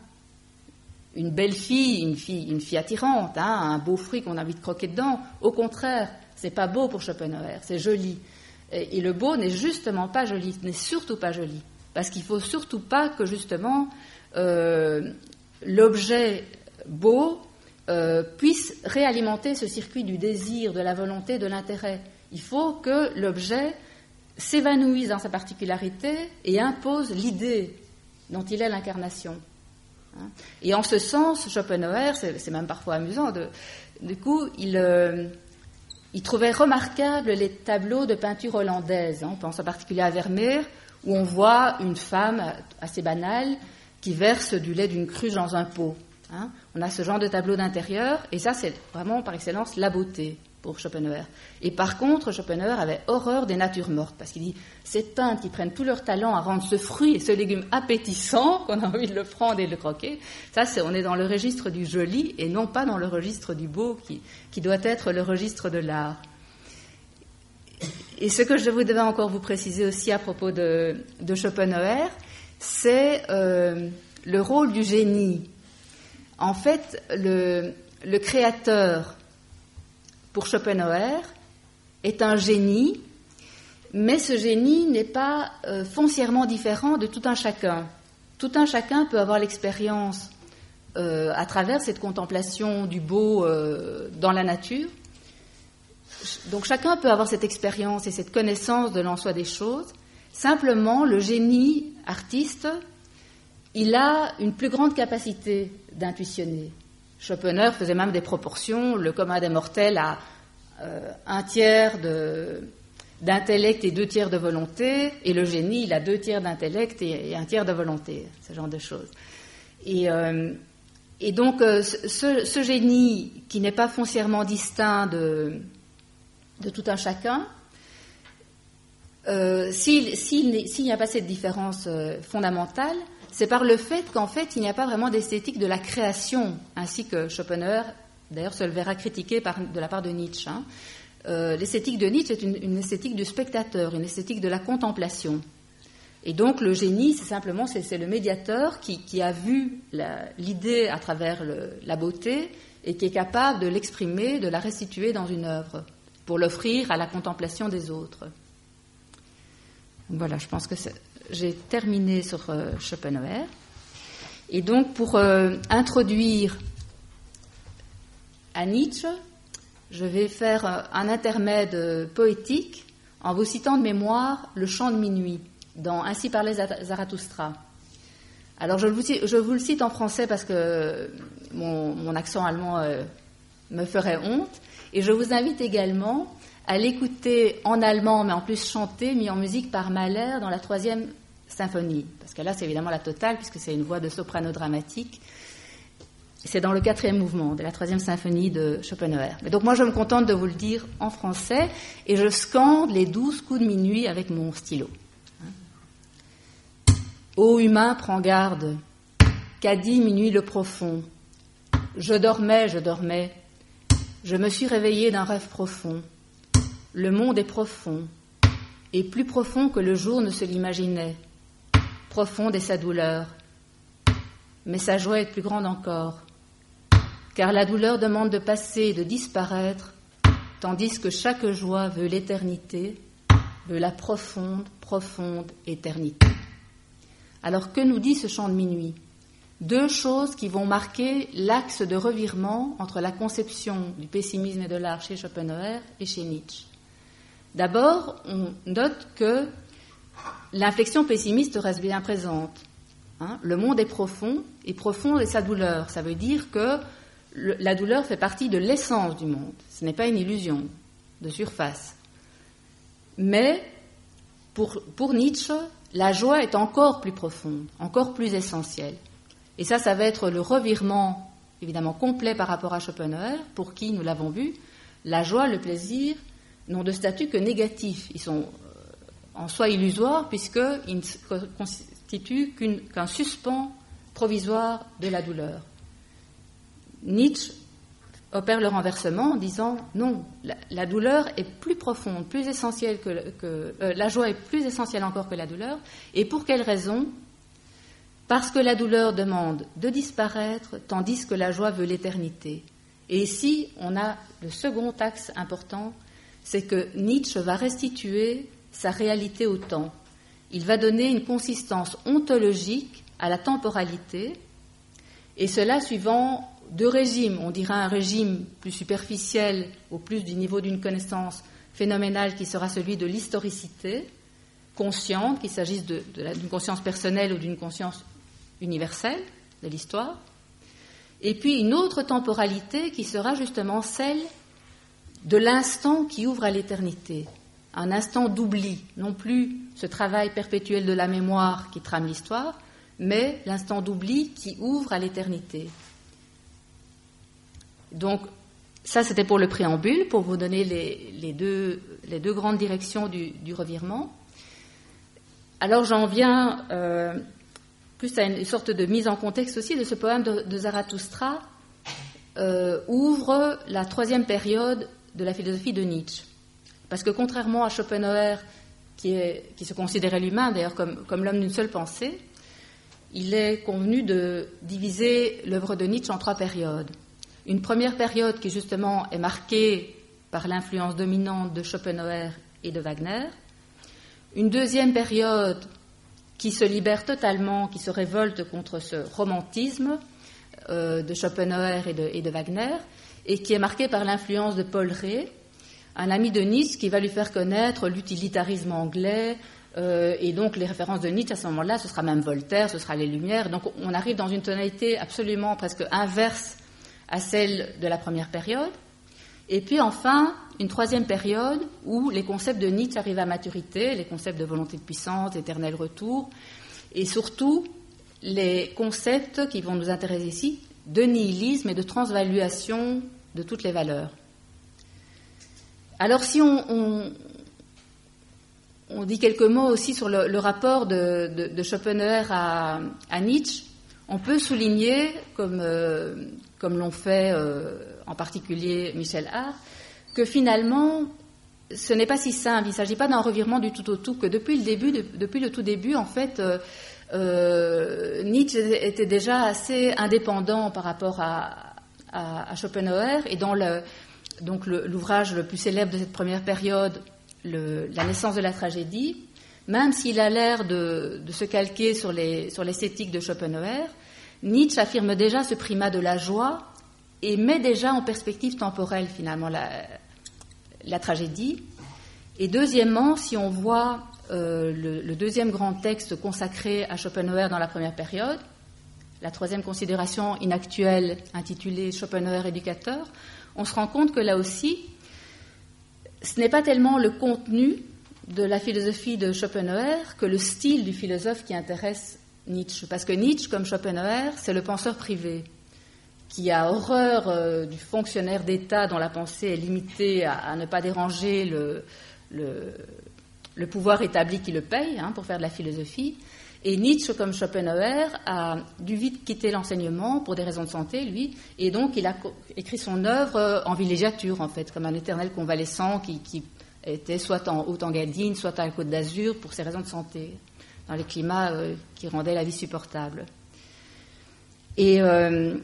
Une belle fille, une fille, une fille attirante, hein, un beau fruit qu'on a envie de croquer dedans. Au contraire, c'est pas beau pour Schopenhauer, c'est joli. Et, et le beau n'est justement pas joli, n'est surtout pas joli, parce qu'il faut surtout pas que justement euh, l'objet beau euh, puisse réalimenter ce circuit du désir, de la volonté, de l'intérêt. Il faut que l'objet s'évanouisse dans sa particularité et impose l'idée dont il est l'incarnation. Et en ce sens, Schopenhauer, c'est, c'est même parfois amusant, de, du coup, il, euh, il trouvait remarquables les tableaux de peinture hollandaise. Hein. On pense en particulier à Vermeer, où on voit une femme assez banale qui verse du lait d'une cruche dans un pot. Hein. On a ce genre de tableau d'intérieur, et ça, c'est vraiment par excellence la beauté pour Schopenhauer. Et par contre, Schopenhauer avait horreur des natures mortes, parce qu'il dit, ces peintres qui prennent tout leur talent à rendre ce fruit et ce légume appétissant, qu'on a envie de le prendre et de le croquer, ça, c'est, on est dans le registre du joli, et non pas dans le registre du beau, qui, qui doit être le registre de l'art. Et ce que je voudrais encore vous préciser aussi à propos de, de Schopenhauer, c'est euh, le rôle du génie. En fait, le, le créateur, pour Schopenhauer, est un génie, mais ce génie n'est pas euh, foncièrement différent de tout un chacun. Tout un chacun peut avoir l'expérience euh, à travers cette contemplation du beau euh, dans la nature. Donc chacun peut avoir cette expérience et cette connaissance de l'en soi des choses. Simplement, le génie artiste, il a une plus grande capacité d'intuitionner. Schopenhauer faisait même des proportions, le commun des mortels a euh, un tiers de, d'intellect et deux tiers de volonté, et le génie, il a deux tiers d'intellect et, et un tiers de volonté, ce genre de choses. Et euh, Et donc, euh, ce, ce génie qui n'est pas foncièrement distinct de, de tout un chacun, euh, s'il, s'il, s'il n'y a pas cette différence euh, fondamentale, c'est par le fait qu'en fait, il n'y a pas vraiment d'esthétique de la création, ainsi que Schopenhauer, d'ailleurs, se le verra critiqué par, de la part de Nietzsche. Hein. Euh, l'esthétique de Nietzsche est une, une esthétique du spectateur, une esthétique de la contemplation. Et donc le génie, c'est simplement c'est, c'est le médiateur qui, qui a vu la, l'idée à travers le, la beauté et qui est capable de l'exprimer, de la restituer dans une œuvre pour l'offrir à la contemplation des autres. Voilà, je pense que c'est, j'ai terminé sur euh, Schopenhauer. Et donc pour euh, introduire à Nietzsche, je vais faire euh, un intermède euh, poétique en vous citant de mémoire le chant de minuit dans Ainsi parlait Zarathustra. Alors je vous, je vous le cite en français parce que mon, mon accent allemand euh, me ferait honte, et je vous invite également à l'écouter en allemand, mais en plus chanté, mis en musique par Mahler dans la troisième symphonie, parce que là c'est évidemment la totale puisque c'est une voix de soprano dramatique. C'est dans le quatrième mouvement de la troisième symphonie de Schopenhauer. Mais donc moi je me contente de vous le dire en français et je scande les douze coups de minuit avec mon stylo. Ô humain, prends garde, qu'a dit minuit le profond. Je dormais, je dormais, je me suis réveillé d'un rêve profond. Le monde est profond, et plus profond que le jour ne se l'imaginait. Profonde est sa douleur, mais sa joie est plus grande encore, car la douleur demande de passer et de disparaître, tandis que chaque joie veut l'éternité, veut la profonde, profonde éternité. Alors que nous dit ce chant de minuit ? Deux choses qui vont marquer l'axe de revirement entre la conception du pessimisme et de l'art chez Schopenhauer et chez Nietzsche. D'abord, on note que l'inflexion pessimiste reste bien présente. Hein, le monde est profond, et profond est sa douleur. Ça veut dire que le, la douleur fait partie de l'essence du monde. Ce n'est pas une illusion de surface. Mais pour, pour Nietzsche, la joie est encore plus profonde, encore plus essentielle. Et ça, ça va être le revirement, évidemment, complet par rapport à Schopenhauer, pour qui, nous l'avons vu, la joie, le plaisir n'ont de statut que négatif. Ils sont en soi illusoires, puisqu'ils ne constituent qu'une, qu'un suspens provisoire de la douleur. Nietzsche opère le renversement en disant non, la, la douleur est plus profonde, plus essentielle que, que euh, la joie est plus essentielle encore que la douleur. Et pour quelle raison ? Parce que la douleur demande de disparaître, tandis que la joie veut l'éternité. Et ici, on a le second axe important, c'est que Nietzsche va restituer sa réalité au temps. Il va donner une consistance ontologique à la temporalité, et cela suivant deux régimes. On dirait un régime plus superficiel, au plus du niveau d'une connaissance phénoménale qui sera celui de l'historicité consciente, qu'il s'agisse de, de la, d'une conscience personnelle ou d'une conscience universelle de l'histoire. Et puis une autre temporalité qui sera justement celle de l'instant qui ouvre à l'éternité, un instant d'oubli, non plus ce travail perpétuel de la mémoire qui trame l'histoire, mais l'instant d'oubli qui ouvre à l'éternité. Donc, ça, c'était pour le préambule, pour vous donner les, les, deux, les deux grandes directions du, du revirement. Alors, j'en viens euh, plus à une sorte de mise en contexte aussi de ce poème de, de Zarathustra, euh, ouvre la troisième période de la philosophie de Nietzsche. Parce que contrairement à Schopenhauer, qui, est, qui se considérait l'humain d'ailleurs comme, comme l'homme d'une seule pensée, il est convenu de diviser l'œuvre de Nietzsche en trois périodes. Une première période qui justement est marquée par l'influence dominante de Schopenhauer et de Wagner. Une deuxième période qui se libère totalement, qui se révolte contre ce romantisme euh, de Schopenhauer et de, et de Wagner, et qui est marquée par l'influence de Paul Rée, un ami de Nietzsche qui va lui faire connaître l'utilitarisme anglais, euh, et donc les références de Nietzsche à ce moment-là, ce sera même Voltaire, ce sera les Lumières. Donc on arrive dans une tonalité absolument presque inverse à celle de la première période. Et puis enfin, une troisième période où les concepts de Nietzsche arrivent à maturité, les concepts de volonté de puissance, d'éternel retour, et surtout les concepts qui vont nous intéresser ici, de nihilisme et de transvaluation de toutes les valeurs. Alors si on, on, on dit quelques mots aussi sur le, le rapport de, de, de Schopenhauer à, à Nietzsche, on peut souligner, comme, euh, comme l'ont fait euh, en particulier Michel Haar, que finalement ce n'est pas si simple, il ne s'agit pas d'un revirement du tout au tout, que depuis le début, de, depuis le tout début, en fait, euh, euh, Nietzsche était déjà assez indépendant par rapport à, à, à Schopenhauer, et dans le, donc le, l'ouvrage le plus célèbre de cette première période, le, La naissance de la tragédie, même s'il a l'air de, de se calquer sur, les, sur l'esthétique de Schopenhauer, Nietzsche affirme déjà ce primat de la joie et met déjà en perspective temporelle finalement la, la tragédie. Et deuxièmement, si on voit euh, le, le deuxième grand texte consacré à Schopenhauer dans la première période, la troisième considération inactuelle intitulée Schopenhauer éducateur, on se rend compte que là aussi, ce n'est pas tellement le contenu de la philosophie de Schopenhauer que le style du philosophe qui intéresse Nietzsche. Parce que Nietzsche, comme Schopenhauer, c'est le penseur privé qui a horreur euh, du fonctionnaire d'État dont la pensée est limitée à, à ne pas déranger le, le, le pouvoir établi qui le paye hein, pour faire de la philosophie. Et Nietzsche, comme Schopenhauer, a dû vite quitter l'enseignement pour des raisons de santé, lui, et donc il a co- écrit son œuvre en villégiature, en fait, comme un éternel convalescent qui, qui était soit en Haute-Engadine, soit à la Côte d'Azur pour ses raisons de santé, dans les climats euh, qui rendaient la vie supportable. Et euh,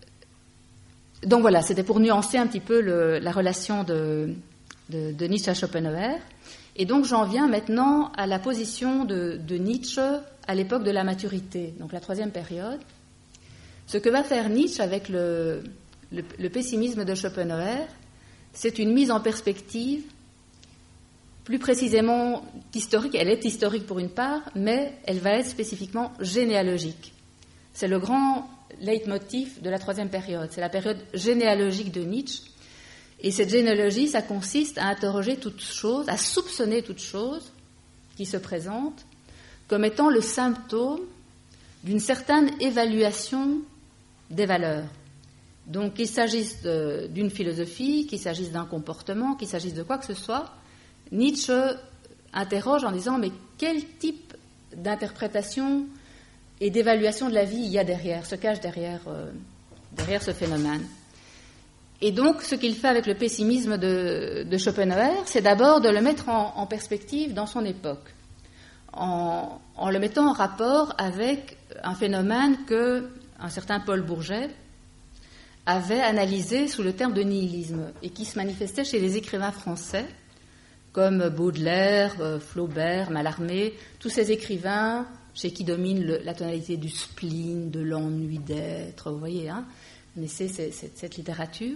donc voilà, c'était pour nuancer un petit peu le, la relation de, de, de Nietzsche à Schopenhauer. Et donc j'en viens maintenant à la position de, de Nietzsche à l'époque de la maturité, donc la troisième période. Ce que va faire Nietzsche avec le, le, le pessimisme de Schopenhauer, c'est une mise en perspective, plus précisément historique. Elle est historique pour une part, mais elle va être spécifiquement généalogique. C'est le grand leitmotiv de la troisième période, c'est la période généalogique de Nietzsche. Et cette généalogie, ça consiste à interroger toute chose, à soupçonner toute chose qui se présente comme étant le symptôme d'une certaine évaluation des valeurs. Donc qu'il s'agisse de, d'une philosophie, qu'il s'agisse d'un comportement, qu'il s'agisse de quoi que ce soit, Nietzsche interroge en disant mais quel type d'interprétation et d'évaluation de la vie il y a derrière, se cache derrière, euh, derrière ce phénomène. Et donc, ce qu'il fait avec le pessimisme de, de Schopenhauer, c'est d'abord de le mettre en, en perspective dans son époque, en, en le mettant en rapport avec un phénomène que un certain Paul Bourget avait analysé sous le terme de nihilisme et qui se manifestait chez les écrivains français, comme Baudelaire, Flaubert, Mallarmé, tous ces écrivains chez qui domine le, la tonalité du spleen, de l'ennui d'être, vous voyez, hein, vous connaissez cette, cette, cette littérature.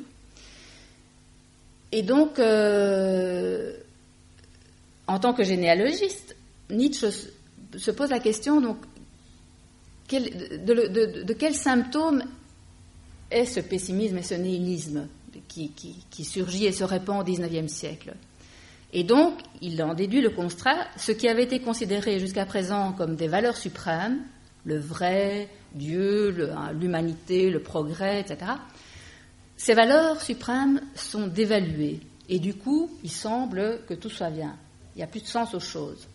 Et donc, euh, en tant que généalogiste, Nietzsche se pose la question donc, quel, de, de, de, de quel symptôme est ce pessimisme et ce nihilisme qui, qui, qui surgit et se répand au dix-neuvième siècle. Et donc, il en déduit le constat, ce qui avait été considéré jusqu'à présent comme des valeurs suprêmes, le vrai, Dieu, le, l'humanité, le progrès, et cetera, ces valeurs suprêmes sont dévaluées. Et du coup, il semble que tout soit bien. Il n'y a plus de sens aux choses.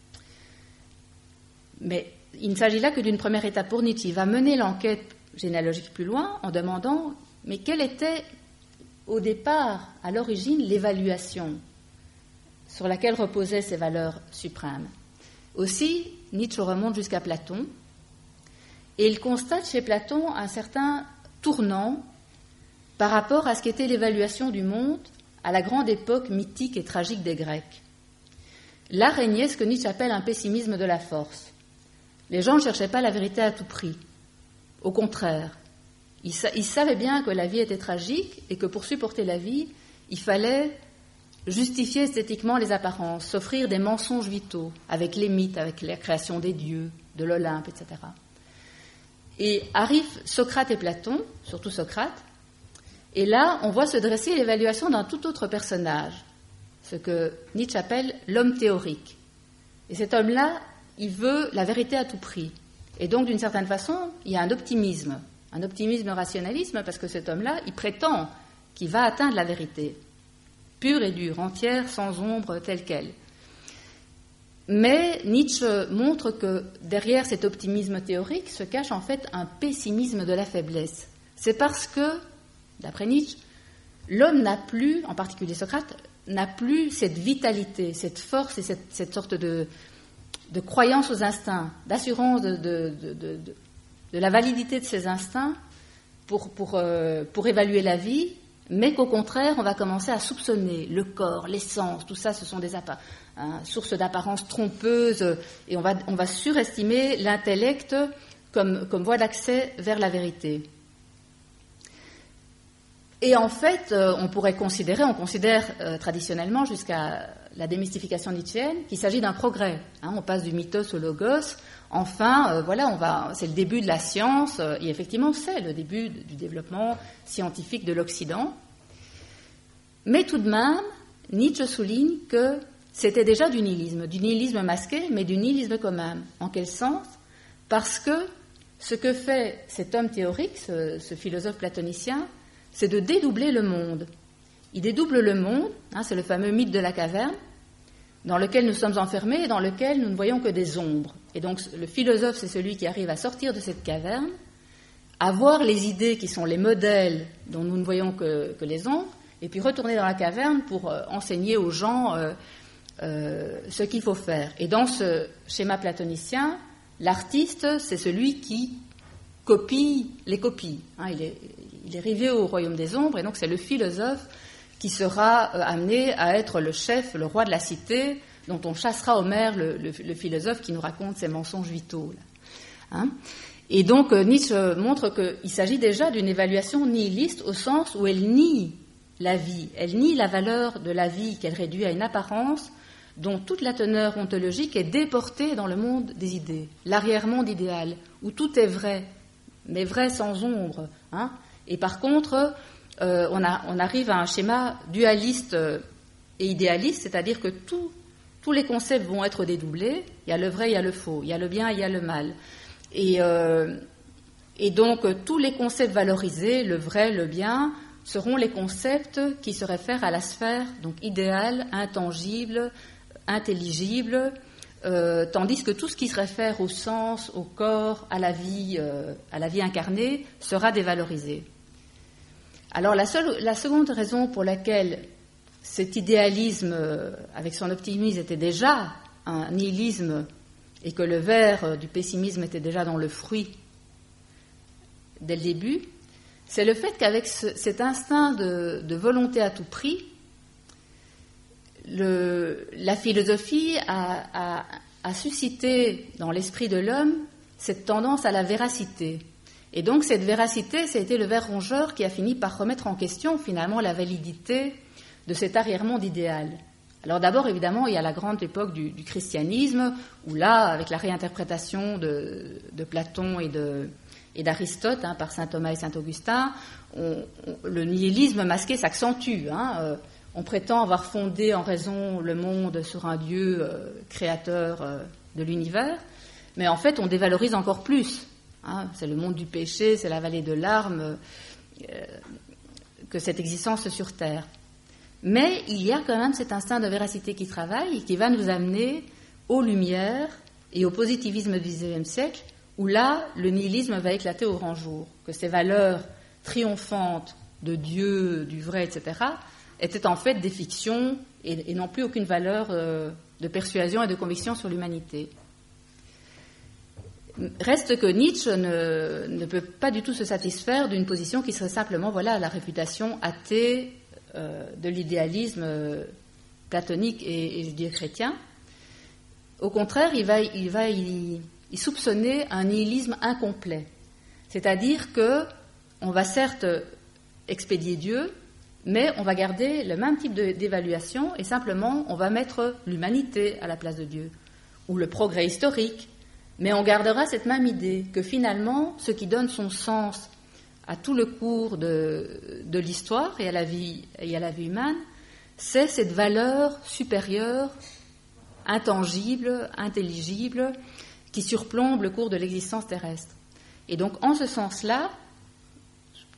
Mais il ne s'agit là que d'une première étape pour Nietzsche. Il va mener l'enquête généalogique plus loin en demandant mais quelle était au départ, à l'origine, l'évaluation sur laquelle reposaient ces valeurs suprêmes. Aussi, Nietzsche remonte jusqu'à Platon et il constate chez Platon un certain tournant par rapport à ce qu'était l'évaluation du monde à la grande époque mythique et tragique des Grecs. Là régnait ce que Nietzsche appelle un pessimisme de la force. Les gens ne cherchaient pas la vérité à tout prix. Au contraire, ils, sa- ils savaient bien que la vie était tragique et que pour supporter la vie, il fallait justifier esthétiquement les apparences, s'offrir des mensonges vitaux avec les mythes, avec la création des dieux, de l'Olympe, et cetera. Et arrivent Socrate et Platon, surtout Socrate, et là, on voit se dresser l'évaluation d'un tout autre personnage, ce que Nietzsche appelle l'homme théorique. Et cet homme-là, il veut la vérité à tout prix. Et donc, d'une certaine façon, il y a un optimisme Un optimisme-rationalisme, parce que cet homme-là, il prétend qu'il va atteindre la vérité, pure et dure, entière, sans ombre, telle qu'elle. Mais Nietzsche montre que derrière cet optimisme théorique se cache en fait un pessimisme de la faiblesse. C'est parce que, d'après Nietzsche, l'homme n'a plus, en particulier Socrate, n'a plus cette vitalité, cette force et cette, cette sorte de, de croyance aux instincts, d'assurance de, de, de, de, de la validité de ses instincts pour, pour, euh, pour évaluer la vie, mais qu'au contraire, on va commencer à soupçonner le corps, les sens, tout ça, ce sont des appa- hein, sources d'apparence trompeuses, et on va, on va surestimer l'intellect comme, comme voie d'accès vers la vérité. Et en fait, on pourrait considérer, on considère euh, traditionnellement jusqu'à la démystification nietzschéenne qu'il s'agit d'un progrès. Hein, on passe du mythos au logos. Enfin, euh, voilà, on va, c'est le début de la science, euh, et effectivement, c'est le début du développement scientifique de l'Occident. Mais tout de même, Nietzsche souligne que c'était déjà du nihilisme, du nihilisme masqué, mais du nihilisme quand même. En quel sens ? Parce que ce que fait cet homme théorique, ce, ce philosophe platonicien, c'est de dédoubler le monde. Il dédouble le monde, hein, c'est le fameux mythe de la caverne, dans lequel nous sommes enfermés et dans lequel nous ne voyons que des ombres. Et donc le philosophe, c'est celui qui arrive à sortir de cette caverne, à voir les idées qui sont les modèles dont nous ne voyons que, que les ombres, et puis retourner dans la caverne pour euh, enseigner aux gens euh, euh, ce qu'il faut faire. Et dans ce schéma platonicien, l'artiste, c'est celui qui copie les copies. Hein, il est, il est arrivé au royaume des ombres, et donc c'est le philosophe qui sera euh, amené à être le chef, le roi de la cité, dont on chassera Homère, le, le, le philosophe qui nous raconte ses mensonges vitaux. Là. Hein ? Et donc euh, Nietzsche montre qu'il s'agit déjà d'une évaluation nihiliste au sens où elle nie la vie, elle nie la valeur de la vie qu'elle réduit à une apparence dont toute la teneur ontologique est déportée dans le monde des idées, l'arrière-monde idéal, où tout est vrai, mais vrai sans ombre. Hein. Et par contre, euh, on, a, on arrive à un schéma dualiste et idéaliste, c'est-à-dire que tout, tous les concepts vont être dédoublés, il y a le vrai, il y a le faux, il y a le bien, il y a le mal. Et, euh, et donc, tous les concepts valorisés, le vrai, le bien, seront les concepts qui se réfèrent à la sphère donc idéale, intangible, intelligible, euh, tandis que tout ce qui se réfère au sens, au corps, à la vie, euh, à la vie incarnée, sera dévalorisé. Alors la, seule, la seconde raison pour laquelle cet idéalisme, euh, avec son optimisme, était déjà un nihilisme et que le ver euh, du pessimisme était déjà dans le fruit dès le début, c'est le fait qu'avec ce, cet instinct de, de volonté à tout prix, le, la philosophie a, a, a suscité dans l'esprit de l'homme cette tendance à la véracité. Et donc cette véracité, ça a été le ver rongeur qui a fini par remettre en question finalement la validité de cet arrière-monde idéal. Alors d'abord, évidemment, il y a la grande époque du, du christianisme, où là, avec la réinterprétation de, de Platon et de... et d'Aristote, hein, par saint Thomas et saint Augustin, on, on, le nihilisme masqué s'accentue. Hein, euh, on prétend avoir fondé en raison le monde sur un Dieu euh, créateur euh, de l'univers, mais en fait on dévalorise encore plus. Hein, c'est le monde du péché, c'est la vallée de larmes euh, que cette existence sur Terre. Mais il y a quand même cet instinct de véracité qui travaille et qui va nous amener aux Lumières et au positivisme du dix-neuvième siècle, où là, le nihilisme va éclater au grand jour, que ces valeurs triomphantes de Dieu, du vrai, et cetera, étaient en fait des fictions et, et n'ont plus aucune valeur euh, de persuasion et de conviction sur l'humanité. Reste que Nietzsche ne, ne peut pas du tout se satisfaire d'une position qui serait simplement, voilà, la réfutation athée euh, de l'idéalisme euh, platonique et, et je dirais chrétien. Au contraire, il va, il va y... il soupçonnait un nihilisme incomplet. C'est-à-dire que on va certes expédier Dieu, mais on va garder le même type de, d'évaluation et simplement on va mettre l'humanité à la place de Dieu, ou le progrès historique, mais on gardera cette même idée que finalement, ce qui donne son sens à tout le cours de, de l'histoire et à la vie, et à la vie humaine, c'est cette valeur supérieure, intangible, intelligible, qui surplombe le cours de l'existence terrestre. Et donc, en ce sens-là,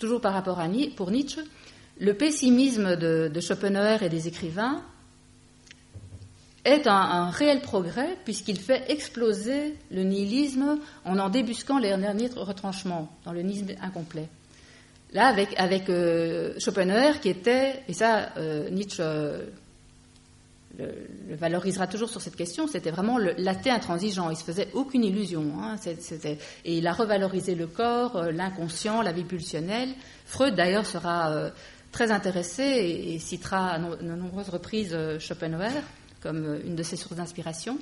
toujours par rapport à pour Nietzsche, le pessimisme de, de Schopenhauer et des écrivains est un, un réel progrès puisqu'il fait exploser le nihilisme en en débusquant les derniers retranchements dans le nihilisme incomplet. Là, avec, avec euh, Schopenhauer qui était, et ça euh, Nietzsche euh, le, le valorisera toujours sur cette question, c'était vraiment le, l'athée intransigeant, il ne se faisait aucune illusion, hein, c'était, et il a revalorisé le corps, euh, l'inconscient, la vie pulsionnelle. Freud d'ailleurs sera euh, très intéressé et, et citera à no, de nombreuses reprises euh, Schopenhauer comme une de ses sources d'inspiration.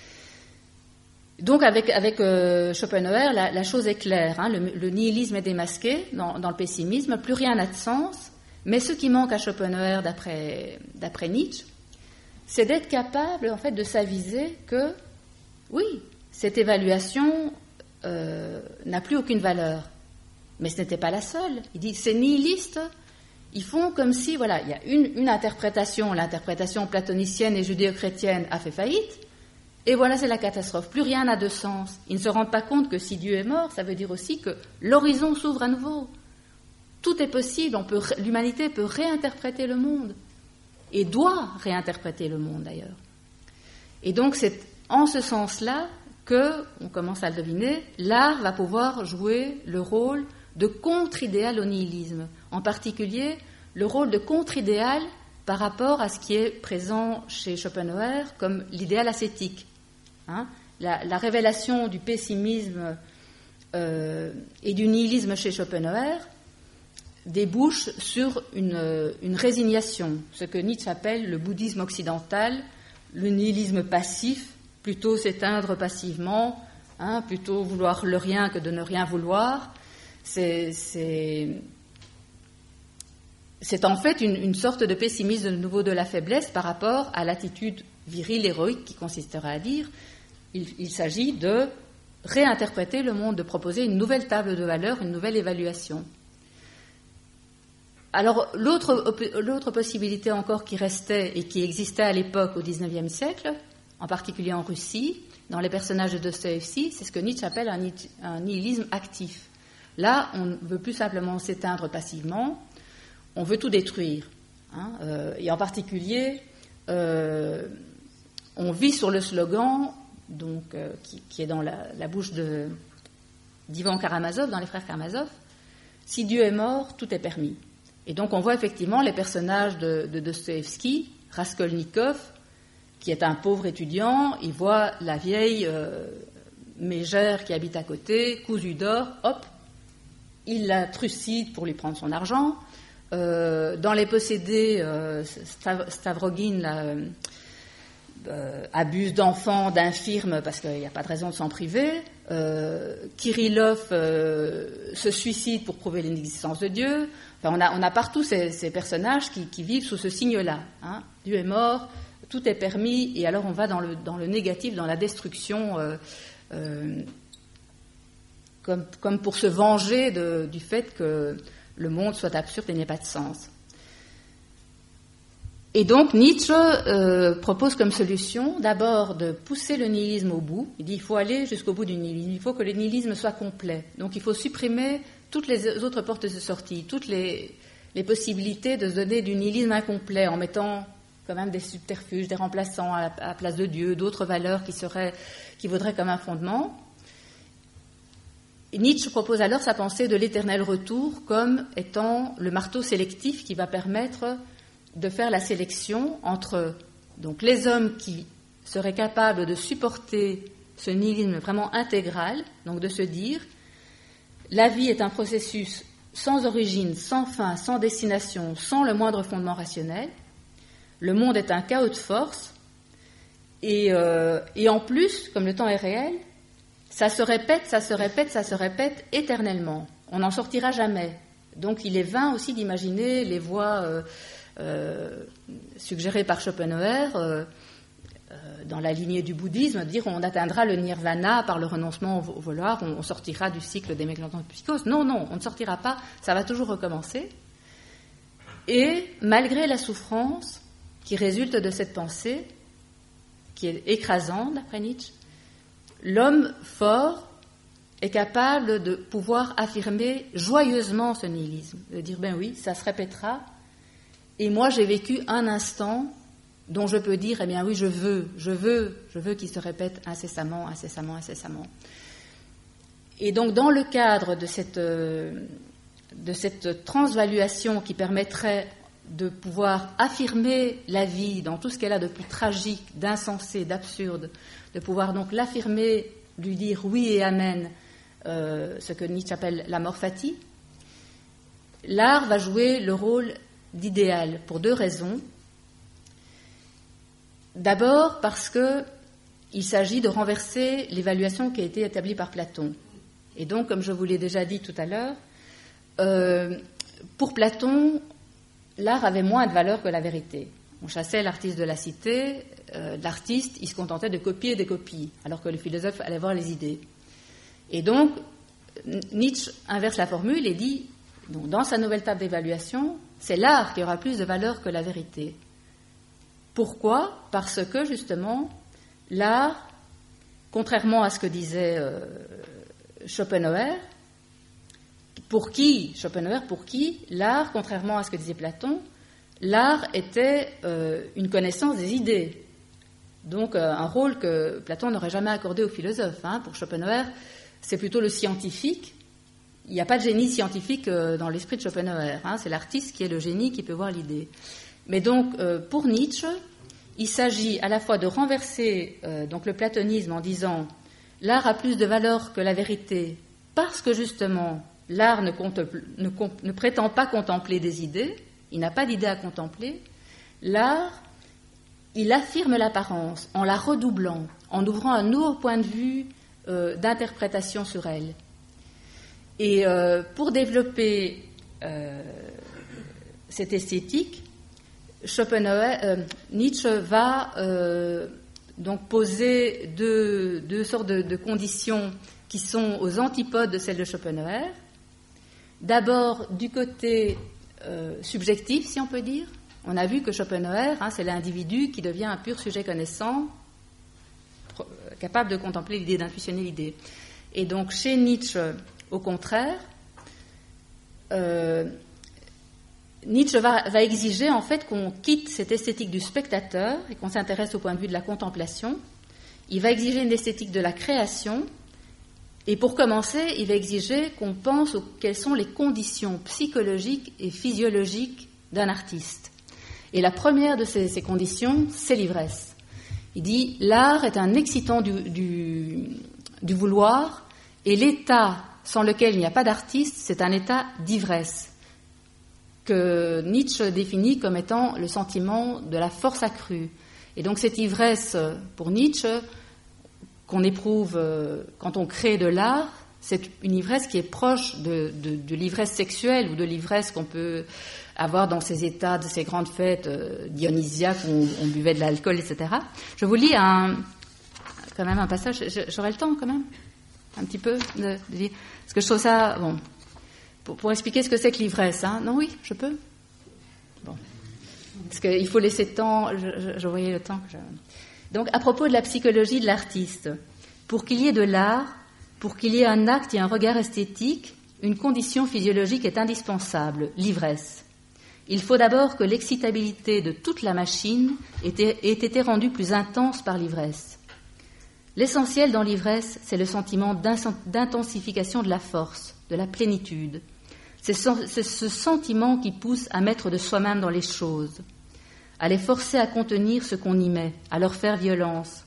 Donc avec, avec euh, Schopenhauer, la, la chose est claire, hein, le, le nihilisme est démasqué dans, dans le pessimisme, plus rien n'a de sens, mais ce qui manque à Schopenhauer d'après, d'après Nietzsche, c'est d'être capable en fait de s'aviser que, oui, cette évaluation euh, n'a plus aucune valeur, mais ce n'était pas la seule. Il dit, ces nihilistes, ils font comme si, voilà, il y a une, une interprétation, l'interprétation platonicienne et judéo-chrétienne a fait faillite, et voilà, c'est la catastrophe. Plus rien n'a de sens. Ils ne se rendent pas compte que si Dieu est mort, ça veut dire aussi que l'horizon s'ouvre à nouveau. Tout est possible, on peut, l'humanité peut réinterpréter le monde, et doit réinterpréter le monde d'ailleurs. Et donc c'est en ce sens-là que, on commence à le deviner, l'art va pouvoir jouer le rôle de contre-idéal au nihilisme, en particulier le rôle de contre-idéal par rapport à ce qui est présent chez Schopenhauer comme l'idéal ascétique. Hein, la, la révélation du pessimisme euh, et du nihilisme chez Schopenhauer débouche sur une, une résignation, ce que Nietzsche appelle le bouddhisme occidental, le nihilisme passif, plutôt s'éteindre passivement, hein, plutôt vouloir le rien que de ne rien vouloir. C'est, c'est, c'est en fait une, une sorte de pessimisme de nouveau de la faiblesse par rapport à l'attitude virile, héroïque, qui consisterait à dire il, il s'agit de réinterpréter le monde, de proposer une nouvelle table de valeurs, une nouvelle évaluation. Alors, l'autre, l'autre possibilité encore qui restait et qui existait à l'époque au dix-neuvième siècle, en particulier en Russie, dans les personnages de Dostoïevski, c'est ce que Nietzsche appelle un, un nihilisme actif. Là, on ne veut plus simplement s'éteindre passivement, on veut tout détruire. Hein, euh, et en particulier, euh, on vit sur le slogan donc, euh, qui, qui est dans la, la bouche de, d'Ivan Karamazov, dans les frères Karamazov, « Si Dieu est mort, tout est permis ». Et donc on voit effectivement les personnages de, de Dostoïevski, Raskolnikov, qui est un pauvre étudiant, il voit la vieille euh, mégère qui habite à côté, cousue d'or, hop, il la trucide pour lui prendre son argent. Euh, dans Les Possédés, euh, Stav- Stavrogin là, euh, euh, abuse d'enfants, d'infirmes, parce qu'il n'y a pas de raison de s'en priver. Euh, Kirillov euh, se suicide pour prouver l'inexistence de Dieu. Enfin, on, a, on a partout ces, ces personnages qui, qui vivent sous ce signe-là. Hein. Dieu est mort, tout est permis, et alors on va dans le, dans le négatif, dans la destruction, euh, euh, comme, comme pour se venger de, du fait que le monde soit absurde et n'ait pas de sens. Et donc Nietzsche euh, propose comme solution d'abord de pousser le nihilisme au bout. Il dit qu'il faut aller jusqu'au bout du nihilisme, il faut que le nihilisme soit complet. Donc il faut supprimer toutes les autres portes de sortie, toutes les, les possibilités de se donner du nihilisme incomplet en mettant quand même des subterfuges, des remplaçants à la, à la place de Dieu, d'autres valeurs qui, seraient, qui vaudraient comme un fondement. Et Nietzsche propose alors sa pensée de l'éternel retour comme étant le marteau sélectif qui va permettre de faire la sélection entre donc, les hommes qui seraient capables de supporter ce nihilisme vraiment intégral, donc de se dire la vie est un processus sans origine, sans fin, sans destination, sans le moindre fondement rationnel. Le monde est un chaos de force. Et, euh, et en plus, comme le temps est réel, ça se répète, ça se répète, ça se répète éternellement. On n'en sortira jamais. Donc il est vain aussi d'imaginer les voies euh, euh, suggérées par Schopenhauer euh, euh, dans la lignée du bouddhisme, de dire on atteindra le nirvana par le renoncement au vouloir, on, on sortira du cycle des méchancetés de psychose. Non, non, on ne sortira pas, ça va toujours recommencer. Et malgré la souffrance qui résulte de cette pensée, qui est écrasante d'après Nietzsche, l'homme fort est capable de pouvoir affirmer joyeusement ce nihilisme, de dire ben oui, ça se répétera, et moi j'ai vécu un instant dont je peux dire eh bien oui, je veux, je veux, je veux qu'il se répète incessamment, incessamment, incessamment. Et donc dans le cadre de cette, de cette transvaluation qui permettrait de pouvoir affirmer la vie dans tout ce qu'elle a de plus tragique, d'insensé, d'absurde, de pouvoir donc l'affirmer, lui dire oui et amen, euh, ce que Nietzsche appelle l'amor fati, l'art va jouer le rôle d'idéal pour deux raisons. D'abord parce qu'il s'agit de renverser l'évaluation qui a été établie par Platon. Et donc, comme je vous l'ai déjà dit tout à l'heure, euh, pour Platon, l'art avait moins de valeur que la vérité. On chassait l'artiste de la cité, euh, l'artiste, il se contentait de copier des copies, alors que le philosophe allait voir les idées. Et donc, Nietzsche inverse la formule et dit, donc, dans sa nouvelle table d'évaluation, c'est l'art qui aura plus de valeur que la vérité. Pourquoi ? Parce que, justement, l'art, contrairement à ce que disait euh, Schopenhauer, pour qui, Schopenhauer, pour qui, l'art, contrairement à ce que disait Platon, l'art était euh, une connaissance des idées. Donc, euh, un rôle que Platon n'aurait jamais accordé aux philosophes. Hein. Pour Schopenhauer, c'est plutôt le scientifique. Il n'y a pas de génie scientifique euh, dans l'esprit de Schopenhauer. Hein. C'est l'artiste qui est le génie qui peut voir l'idée. Mais donc, euh, pour Nietzsche, il s'agit à la fois de renverser euh, donc le platonisme en disant l'art a plus de valeur que la vérité parce que, justement, l'art ne, contemple, ne, ne prétend pas contempler des idées, il n'a pas d'idées à contempler. L'art, il affirme l'apparence en la redoublant, en ouvrant un nouveau point de vue euh, d'interprétation sur elle. Et euh, pour développer euh, cette esthétique, Schopenhauer, euh, Nietzsche va euh, donc poser deux, deux sortes de, de conditions qui sont aux antipodes de celles de Schopenhauer. D'abord, du côté euh, subjectif, si on peut dire. On a vu que Schopenhauer, hein, c'est l'individu qui devient un pur sujet connaissant, pro, capable de contempler l'idée, d'intuitionner l'idée. Et donc, chez Nietzsche, au contraire, euh, Nietzsche va, va exiger en fait qu'on quitte cette esthétique du spectateur et qu'on s'intéresse au point de vue de la contemplation. Il va exiger une esthétique de la création et pour commencer, il va exiger qu'on pense aux, quelles sont les conditions psychologiques et physiologiques d'un artiste. Et la première de ces, ces conditions, c'est l'ivresse. Il dit l'art est un excitant du, du, du vouloir et l'état sans lequel il n'y a pas d'artiste, c'est un état d'ivresse que Nietzsche définit comme étant le sentiment de la force accrue. Et donc cette ivresse, pour Nietzsche, qu'on éprouve quand on crée de l'art, c'est une ivresse qui est proche de, de, de l'ivresse sexuelle ou de l'ivresse qu'on peut avoir dans ces états de ces grandes fêtes euh, dionysiaques où on, on buvait de l'alcool, et cetera. Je vous lis un, quand même un passage, j'aurai le temps quand même, un petit peu, de, de dire, parce que je trouve ça... bon. Pour, pour expliquer ce que c'est que l'ivresse, hein. Non, oui, je peux. Bon, parce qu'il faut laisser le temps. Je, je, je voyais le temps que je... Donc, à propos de la psychologie de l'artiste, pour qu'il y ait de l'art, pour qu'il y ait un acte et un regard esthétique, une condition physiologique est indispensable, l'ivresse. Il faut d'abord que l'excitabilité de toute la machine ait été, ait été rendue plus intense par l'ivresse. L'essentiel dans l'ivresse, c'est le sentiment d'intensification de la force, de la plénitude. C'est ce sentiment qui pousse à mettre de soi-même dans les choses, à les forcer à contenir ce qu'on y met, à leur faire violence.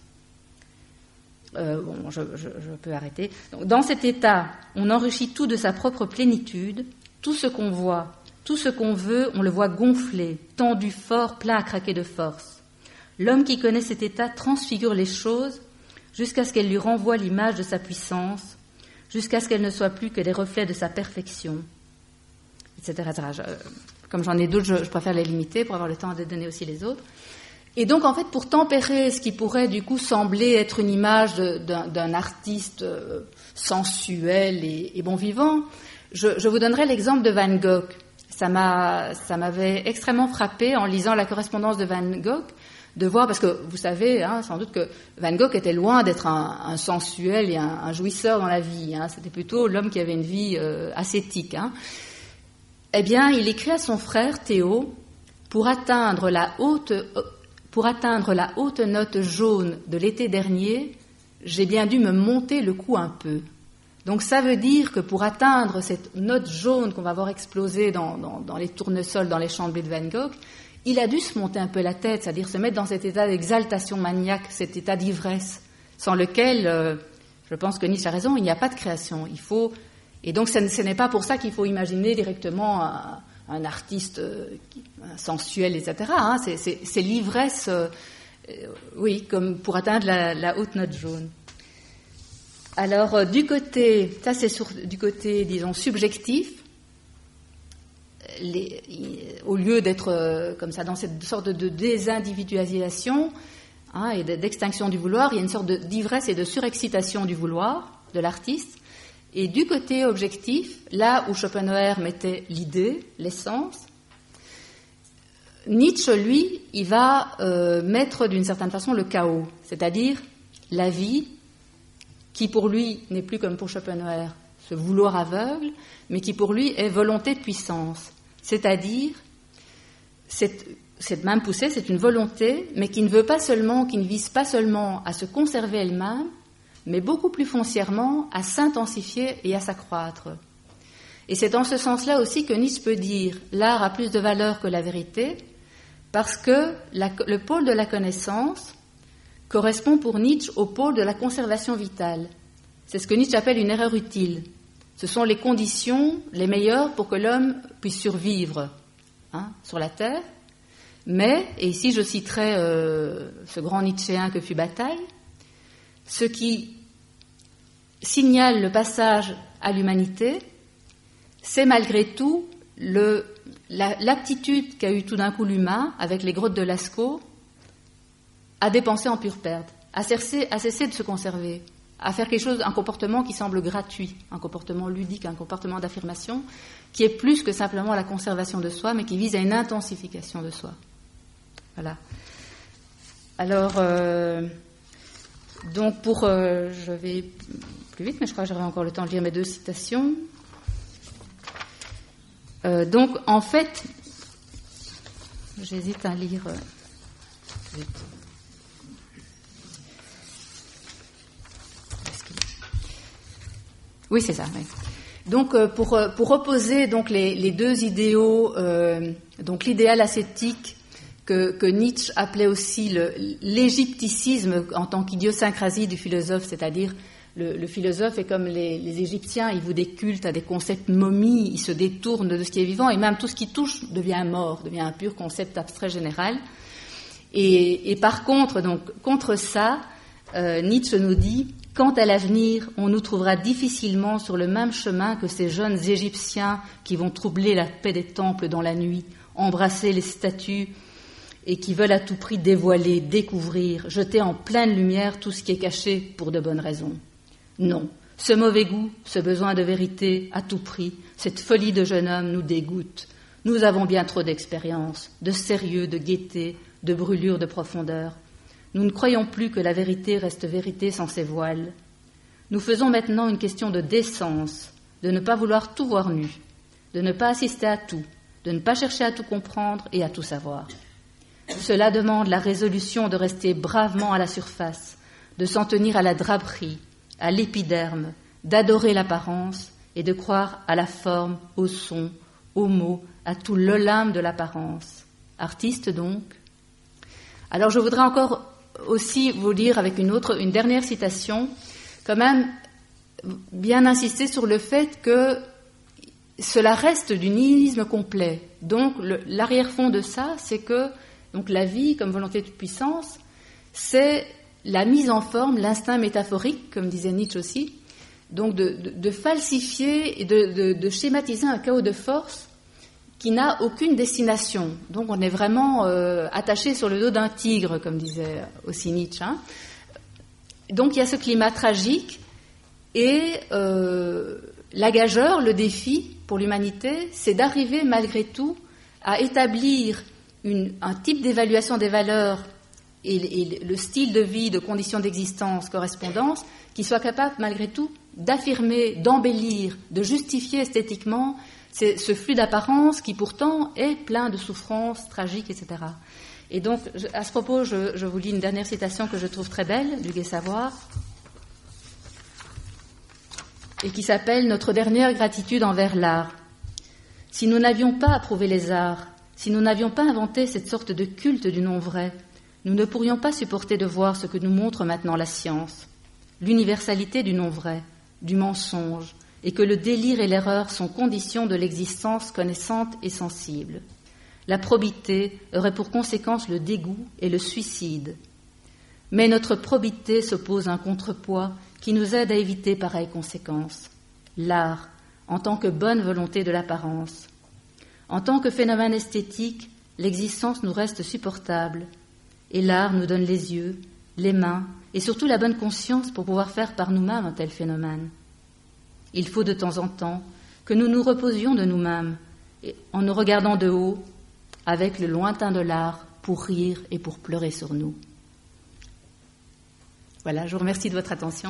Euh, bon, je, je, je peux arrêter. Donc, dans cet état, on enrichit tout de sa propre plénitude, tout ce qu'on voit, tout ce qu'on veut, on le voit gonflé, tendu fort, plein à craquer de force. L'homme qui connaît cet état transfigure les choses jusqu'à ce qu'elle lui renvoie l'image de sa puissance, jusqu'à ce qu'elle ne soit plus que des reflets de sa perfection, et cetera et cetera. Je, comme j'en ai d'autres, je, je préfère les limiter pour avoir le temps de donner aussi les autres. Et donc, en fait, pour tempérer ce qui pourrait, du coup, sembler être une image de, d'un, d'un artiste euh, sensuel et, et bon vivant, je, je vous donnerai l'exemple de Van Gogh. Ça, m'a, ça m'avait extrêmement frappé en lisant la correspondance de Van Gogh, de voir, parce que vous savez, hein, sans doute que Van Gogh était loin d'être un, un sensuel et un, un jouisseur dans la vie. Hein, c'était plutôt l'homme qui avait une vie euh, ascétique. Hein. Eh bien, il écrit à son frère Théo, pour atteindre la haute, pour atteindre la haute note jaune de l'été dernier, j'ai bien dû me monter le cou un peu. Donc ça veut dire que pour atteindre cette note jaune qu'on va voir exploser dans, dans, dans les tournesols, dans les champs de blé de Van Gogh, il a dû se monter un peu la tête, c'est-à-dire se mettre dans cet état d'exaltation maniaque, cet état d'ivresse, sans lequel, euh, je pense que Nietzsche a raison, il n'y a pas de création. Il faut, et donc ce, ce n'est pas pour ça qu'il faut imaginer directement un, un artiste euh, un sensuel, et cetera. Hein. C'est, c'est, c'est l'ivresse, euh, oui, comme pour atteindre la, la haute note jaune. Alors, euh, du côté, ça c'est sur, du côté, disons, subjectif, les, au lieu d'être euh, comme ça dans cette sorte de désindividualisation hein, et d'extinction du vouloir, il y a une sorte de, d'ivresse et de surexcitation du vouloir de l'artiste. Et du côté objectif, là où Schopenhauer mettait l'idée, l'essence, Nietzsche, lui, il va euh, mettre d'une certaine façon le chaos, c'est-à-dire la vie, qui pour lui n'est plus comme pour Schopenhauer, ce vouloir aveugle, mais qui pour lui est volonté de puissance. C'est-à-dire, cette, cette même poussée, c'est une volonté, mais qui ne veut pas seulement, qui ne vise pas seulement à se conserver elle-même, mais beaucoup plus foncièrement à s'intensifier et à s'accroître. Et c'est dans ce sens-là aussi que Nietzsche peut dire « l'art a plus de valeur que la vérité », parce que la, le pôle de la connaissance correspond pour Nietzsche au pôle de la conservation vitale. C'est ce que Nietzsche appelle une erreur utile. Ce sont les conditions les meilleures pour que l'homme puisse survivre hein, sur la Terre. Mais, et ici je citerai euh, ce grand Nietzschéen que fut Bataille, ce qui signale le passage à l'humanité, c'est malgré tout le, la, l'aptitude qu'a eu tout d'un coup l'humain, avec les grottes de Lascaux, à dépenser en pure perte, à cesser, à cesser de se conserver, à faire quelque chose, un comportement qui semble gratuit, un comportement ludique, un comportement d'affirmation, qui est plus que simplement la conservation de soi, mais qui vise à une intensification de soi. Voilà. Alors, euh, donc pour, euh, je vais plus vite, mais je crois que j'aurai encore le temps de lire mes deux citations. Euh, donc, en fait, j'hésite à lire. Euh, vite. Oui, c'est ça. Oui. Donc, euh, pour, pour opposer donc les, les deux idéaux, euh, donc l'idéal ascétique que, que Nietzsche appelait aussi le, l'égypticisme en tant qu'idiosyncrasie du philosophe, c'est-à-dire le, le philosophe est comme les, les Égyptiens, il voue des cultes à des concepts momies, il se détourne de ce qui est vivant et même tout ce qui touche devient mort, devient un pur concept abstrait général. Et, et par contre, donc contre ça, euh, Nietzsche nous dit: quant à l'avenir, on nous trouvera difficilement sur le même chemin que ces jeunes Égyptiens qui vont troubler la paix des temples dans la nuit, embrasser les statues et qui veulent à tout prix dévoiler, découvrir, jeter en pleine lumière tout ce qui est caché pour de bonnes raisons. Non, ce mauvais goût, ce besoin de vérité à tout prix, cette folie de jeune homme nous dégoûte. Nous avons bien trop d'expérience, de sérieux, de gaieté, de brûlure, de profondeur. Nous ne croyons plus que la vérité reste vérité sans ses voiles. Nous faisons maintenant une question de décence, de ne pas vouloir tout voir nu, de ne pas assister à tout, de ne pas chercher à tout comprendre et à tout savoir. Cela demande la résolution de rester bravement à la surface, de s'en tenir à la draperie, à l'épiderme, d'adorer l'apparence et de croire à la forme, au son, aux mots, à tout l'olympe de l'apparence. Artiste donc. Alors je voudrais encore aussi vous lire avec une autre, une dernière citation, quand même bien insister sur le fait que cela reste du nihilisme complet. Donc le, l'arrière-fond de ça, c'est que donc la vie comme volonté de puissance, c'est la mise en forme, l'instinct métaphorique, comme disait Nietzsche aussi, donc de, de, de falsifier et de, de, de schématiser un chaos de force qui n'a aucune destination. Donc on est vraiment euh, attaché sur le dos d'un tigre, comme disait aussi Nietzsche. Hein. Donc il y a ce climat tragique et euh, la gageure, le défi pour l'humanité, c'est d'arriver malgré tout à établir une, un type d'évaluation des valeurs et, et le style de vie, de conditions d'existence, correspondance, qui soit capable malgré tout d'affirmer, d'embellir, de justifier esthétiquement ce, ce flux d'apparence qui pourtant est plein de souffrances tragiques, et cetera. Et donc, je, à ce propos, je, je vous lis une dernière citation que je trouve très belle, du Gai Savoir, et qui s'appelle « Notre dernière gratitude envers l'art. Si nous n'avions pas approuvé les arts, si nous n'avions pas inventé cette sorte de culte du non-vrai, nous ne pourrions pas supporter de voir ce que nous montre maintenant la science, l'universalité du non-vrai, du mensonge, et que le délire et l'erreur sont conditions de l'existence connaissante et sensible. La probité aurait pour conséquence le dégoût et le suicide. Mais notre probité s'oppose à un contrepoids qui nous aide à éviter pareilles conséquences. L'art, en tant que bonne volonté de l'apparence. En tant que phénomène esthétique, l'existence nous reste supportable, et l'art nous donne les yeux, les mains, et surtout la bonne conscience pour pouvoir faire par nous-mêmes un tel phénomène. Il faut de temps en temps que nous nous reposions de nous-mêmes, en nous regardant de haut, avec le lointain de l'art, pour rire et pour pleurer sur nous. Voilà, je vous remercie de votre attention.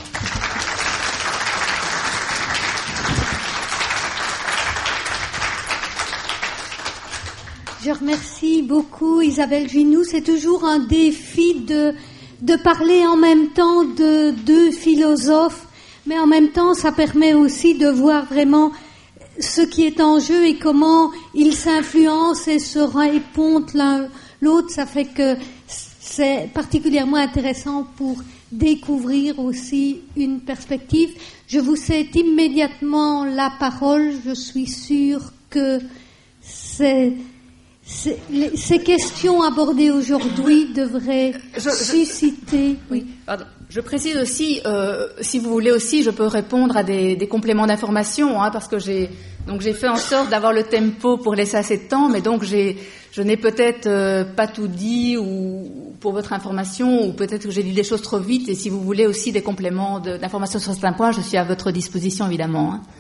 Je remercie beaucoup Isabelle Ginou. C'est toujours un défi de, de parler en même temps de deux philosophes, mais en même temps, ça permet aussi de voir vraiment ce qui est en jeu et comment ils s'influencent et se répondent l'un l'autre. Ça fait que c'est particulièrement intéressant pour découvrir aussi une perspective. Je vous cède immédiatement la parole. Je suis sûre que c'est... Les, ces questions abordées aujourd'hui devraient je, je, susciter... Oui, pardon. Je précise aussi, euh, si vous voulez aussi, je peux répondre à des, des compléments d'information, hein, parce que j'ai, donc j'ai fait en sorte d'avoir le tempo pour laisser assez de temps, mais donc j'ai, je n'ai peut-être euh, pas tout dit ou pour votre information, ou peut-être que j'ai dit des choses trop vite, et si vous voulez aussi des compléments de, d'information sur certains points, je suis à votre disposition, évidemment. Hein.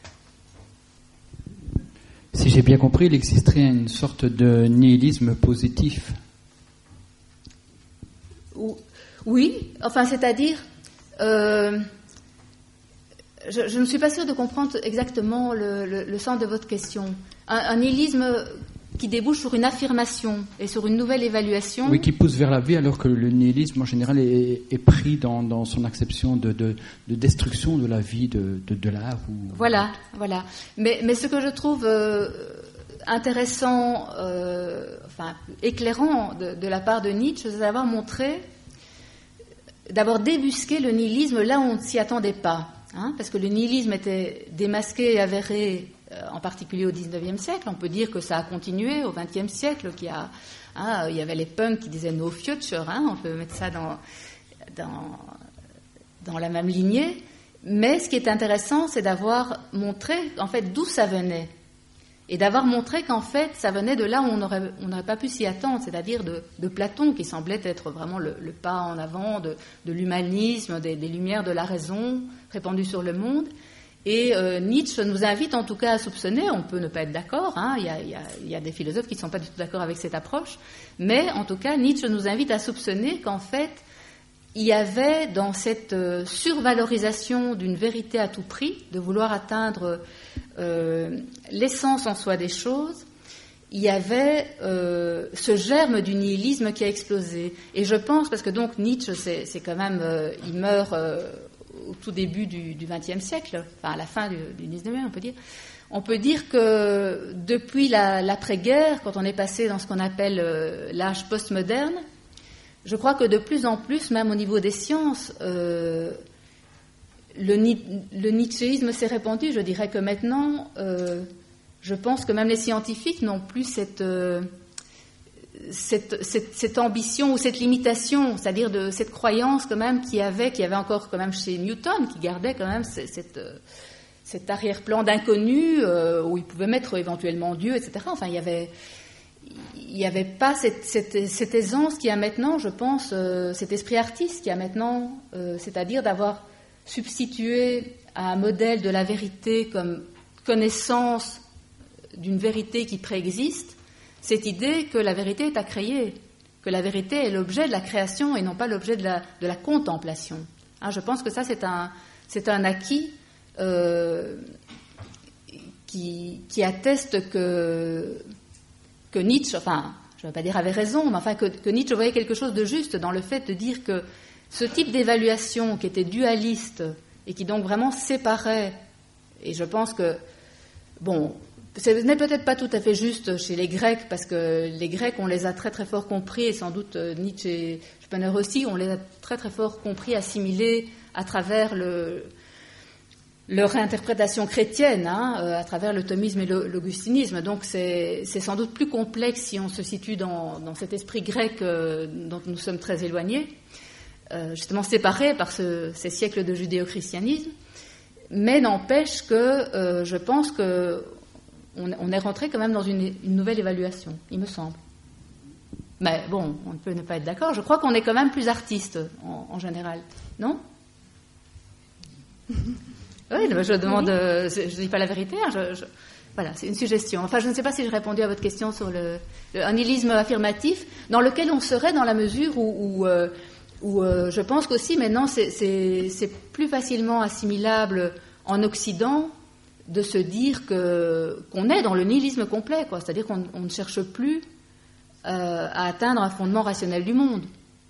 Si j'ai bien compris, il existerait une sorte de nihilisme positif. Oui, enfin, c'est-à-dire, euh, je, je ne suis pas sûre de comprendre exactement le, le, le sens de votre question. Un, un nihilisme qui débouche sur une affirmation et sur une nouvelle évaluation. Oui, qui pousse vers la vie, alors que le nihilisme, en général, est, est pris dans, dans son acception de, de, de destruction de la vie, de, de, de l'art. Ou... Voilà, voilà. Mais, mais ce que je trouve euh, intéressant, euh, enfin éclairant de, de la part de Nietzsche, c'est d'avoir montré, d'avoir débusqué le nihilisme là où on ne s'y attendait pas. Hein, parce que le nihilisme était démasqué et avéré, en particulier au dix-neuvième siècle. On peut dire que ça a continué au vingtième siècle. Qu'il y a, hein, il y avait les punks qui disaient no future. Hein, on peut mettre ça dans, dans, dans la même lignée. Mais ce qui est intéressant, c'est d'avoir montré en fait d'où ça venait. Et d'avoir montré qu'en fait, ça venait de là où on n'aurait on n'aurait pas pu s'y attendre, c'est-à-dire de, de Platon, qui semblait être vraiment le, le pas en avant de, de l'humanisme, des, des lumières de la raison répandues sur le monde. Et euh, Nietzsche nous invite en tout cas à soupçonner, on peut ne pas être d'accord, hein, il y a, il y a, il y a des philosophes qui ne sont pas du tout d'accord avec cette approche, mais en tout cas Nietzsche nous invite à soupçonner qu'en fait il y avait dans cette euh, survalorisation d'une vérité à tout prix, de vouloir atteindre euh, l'essence en soi des choses, il y avait euh, ce germe du nihilisme qui a explosé. Et je pense, parce que donc Nietzsche, c'est, c'est quand même, euh, il meurt euh, au tout début du vingtième siècle, enfin à la fin du, du dix-neuvième, on peut dire. On peut dire que depuis la, l'après-guerre, quand on est passé dans ce qu'on appelle euh, l'âge postmoderne, je crois que de plus en plus, même au niveau des sciences, euh, le, le nietzschéisme s'est répandu. Je dirais que maintenant, euh, je pense que même les scientifiques n'ont plus cette, euh, cette, cette, cette ambition ou cette limitation, c'est-à-dire de cette croyance quand même qu'il y avait, qu'il y avait encore quand même chez Newton, qui gardait quand même cette, cette, cet arrière-plan d'inconnu euh, où il pouvait mettre éventuellement Dieu, et cetera. Enfin, il y avait... Il n'y avait pas cette, cette, cette aisance qu'il y a maintenant, je pense, euh, cet esprit artiste qu'il y a maintenant, euh, c'est-à-dire d'avoir substitué à un modèle de la vérité comme connaissance d'une vérité qui préexiste, cette idée que la vérité est à créer, que la vérité est l'objet de la création et non pas l'objet de la, de la contemplation. Hein, je pense que ça, c'est un, c'est un acquis euh, qui, qui atteste que, que Nietzsche, enfin, je ne veux pas dire avait raison, mais enfin que, que Nietzsche voyait quelque chose de juste dans le fait de dire que ce type d'évaluation qui était dualiste et qui donc vraiment séparait, et je pense que, bon, ce n'est peut-être pas tout à fait juste chez les Grecs, parce que les Grecs, on les a très très fort compris, et sans doute Nietzsche et Schopenhauer aussi, on les a très très fort compris, assimilés à travers le, leur réinterprétation chrétienne, hein, euh, à travers le thomisme et le, l'augustinisme. Donc c'est, c'est sans doute plus complexe si on se situe dans, dans cet esprit grec euh, dont nous sommes très éloignés, euh, justement séparés par ce, ces siècles de judéo-christianisme. Mais n'empêche que euh, je pense que On, on est rentré quand même dans une, une nouvelle évaluation, il me semble. Mais bon, on peut ne pas être d'accord. Je crois qu'on est quand même plus artiste en, en général, non? Oui, je demande. Oui. Je ne dis pas la vérité. Hein, je, je, voilà, c'est une suggestion. Enfin, je ne sais pas si j'ai répondu à votre question sur le, le un nihilisme affirmatif, dans lequel on serait dans la mesure où, où, euh, où euh, je pense qu'aussi maintenant c'est, c'est, c'est plus facilement assimilable en Occident de se dire que, qu'on est dans le nihilisme complet, quoi. C'est-à-dire qu'on on ne cherche plus euh, à atteindre un fondement rationnel du monde.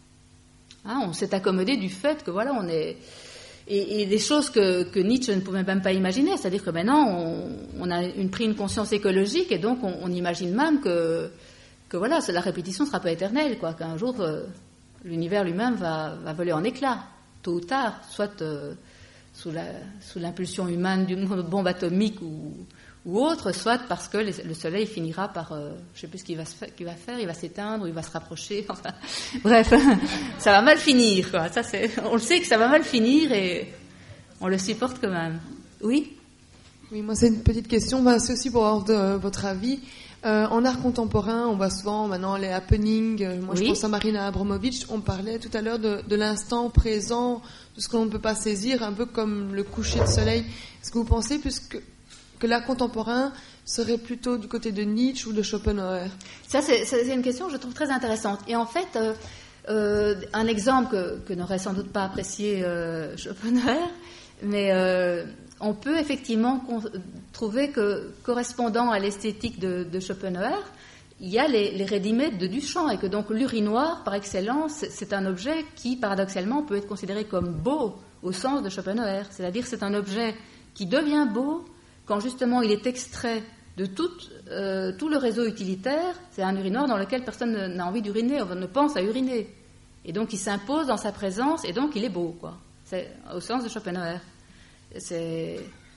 Hein, on s'est accommodé du fait que voilà, on est et, et des choses que, que Nietzsche ne pouvait même pas imaginer. C'est-à-dire que maintenant, on, on a une, pris une conscience écologique et donc on, on imagine même que que voilà, la répétition ne sera pas éternelle, quoi. Qu'un jour euh, l'univers lui-même va, va voler en éclats, tôt ou tard, soit euh, Sous, la, sous l'impulsion humaine d'une bombe atomique ou, ou autre, soit parce que les, le Soleil finira par, euh, je ne sais plus ce qu'il va, se fa- qu'il va faire, il va s'éteindre ou il va se rapprocher, enfin, bref, ça va mal finir, quoi. Ça, c'est, on le sait que ça va mal finir et on le supporte quand même. Oui ? Oui, moi c'est une petite question, bah, c'est aussi pour avoir de, votre avis. Euh, en art contemporain, on voit souvent maintenant les happenings. Moi, oui. Je pense à Marina Abramovic. On parlait tout à l'heure de, de l'instant présent, de ce qu'on ne peut pas saisir, un peu comme le coucher de soleil. Est-ce que vous pensez puisque, que l'art contemporain serait plutôt du côté de Nietzsche ou de Schopenhauer ? Ça, c'est, c'est une question que je trouve très intéressante. Et en fait, euh, euh, un exemple que, que n'aurait sans doute pas apprécié euh, Schopenhauer, mais... Euh, on peut effectivement con- trouver que, correspondant à l'esthétique de, de Schopenhauer, il y a les, les ready-made de Duchamp, et que donc l'urinoir, par excellence, c'est, c'est un objet qui, paradoxalement, peut être considéré comme beau au sens de Schopenhauer. C'est-à-dire que c'est un objet qui devient beau quand, justement, il est extrait de tout, euh, tout le réseau utilitaire. C'est un urinoir dans lequel personne n'a envie d'uriner, on ne pense à uriner. Et donc, il s'impose dans sa présence, et donc, il est beau, quoi. C'est au sens de Schopenhauer. C'est,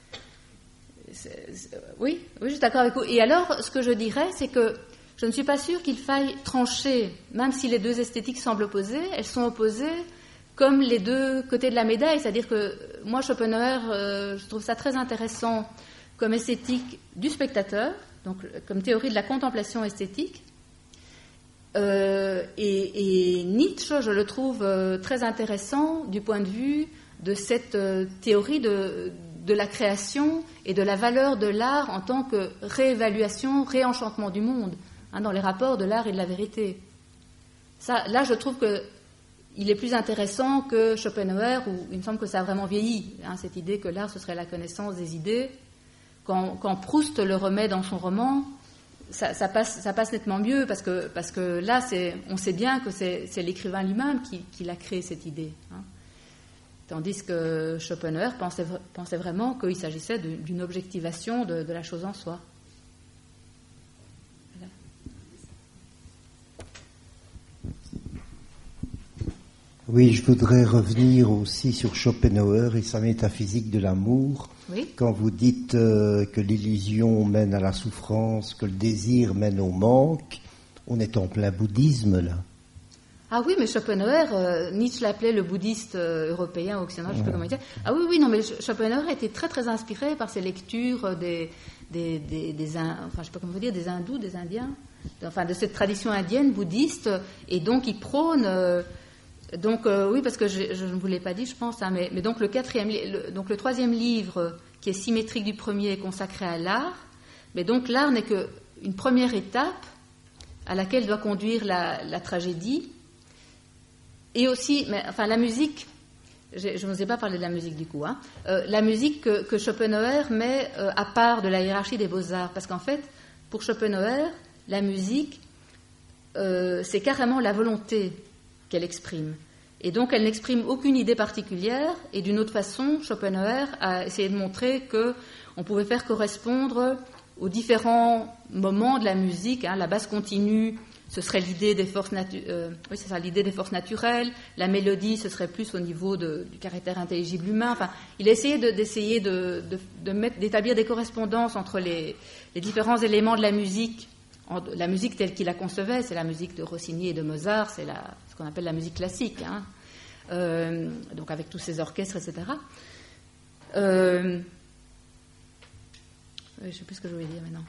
c'est, c'est, oui, oui, je suis d'accord avec vous. Et alors, ce que je dirais, c'est que je ne suis pas sûre qu'il faille trancher, même si les deux esthétiques semblent opposées, elles sont opposées comme les deux côtés de la médaille. C'est-à-dire que moi, Schopenhauer, euh, je trouve ça très intéressant comme esthétique du spectateur, donc comme théorie de la contemplation esthétique. Euh, et, et Nietzsche, je le trouve euh, très intéressant du point de vue de cette euh, théorie de, de la création et de la valeur de l'art en tant que réévaluation, réenchantement du monde, hein, dans les rapports de l'art et de la vérité. Ça, là, je trouve qu'il est plus intéressant que Schopenhauer, où il me semble que ça a vraiment vieilli, hein, cette idée que l'art, ce serait la connaissance des idées. Quand, quand Proust le remet dans son roman, ça, ça, passe, ça passe nettement mieux, parce que, parce que là, c'est, on sait bien que c'est, c'est l'écrivain lui-même qui, qui l'a créé, cette idée, hein. Tandis que Schopenhauer pensait, pensait vraiment qu'il s'agissait de, d'une objectivation de, de la chose en soi. Voilà. Oui, je voudrais revenir aussi sur Schopenhauer et sa métaphysique de l'amour. Oui. Quand vous dites euh, que l'illusion mène à la souffrance, que le désir mène au manque, on est en plein bouddhisme là. Ah oui, mais Schopenhauer, euh, Nietzsche l'appelait le bouddhiste euh, européen, occidental, je ne sais pas comment il disait. Ah oui, oui, non, mais Schopenhauer était très, très inspiré par ses lectures des, des, des, des enfin, je ne sais pas comment dire, des hindous, des indiens, enfin, de cette tradition indienne bouddhiste, et donc il prône, euh, donc euh, oui, parce que je, je ne vous l'ai pas dit, je pense, hein, mais, mais donc le quatrième, le, donc le troisième livre, qui est symétrique du premier, est consacré à l'art, mais donc l'art n'est qu'une première étape à laquelle doit conduire la, la tragédie. Et aussi, mais, enfin, la musique, je ne vous ai pas parlé de la musique du coup, hein, euh, la musique que, que Schopenhauer met euh, à part de la hiérarchie des beaux-arts, parce qu'en fait, pour Schopenhauer, la musique, euh, c'est carrément la volonté qu'elle exprime. Et donc, elle n'exprime aucune idée particulière, et d'une autre façon, Schopenhauer a essayé de montrer qu'on pouvait faire correspondre aux différents moments de la musique, hein, la basse continue, ce serait l'idée des forces, natu- euh, oui, c'est ça, l'idée des forces naturelles, la mélodie, ce serait plus au niveau de, du caractère intelligible humain. Enfin, il a essayé de, d'essayer de, de, de mettre, d'établir des correspondances entre les, les différents éléments de la musique. En, la musique telle qu'il la concevait, c'est la musique de Rossini et de Mozart, c'est la, ce qu'on appelle la musique classique, hein, euh, donc avec tous ces orchestres, et cetera. Euh, je ne sais plus ce que je voulais dire maintenant.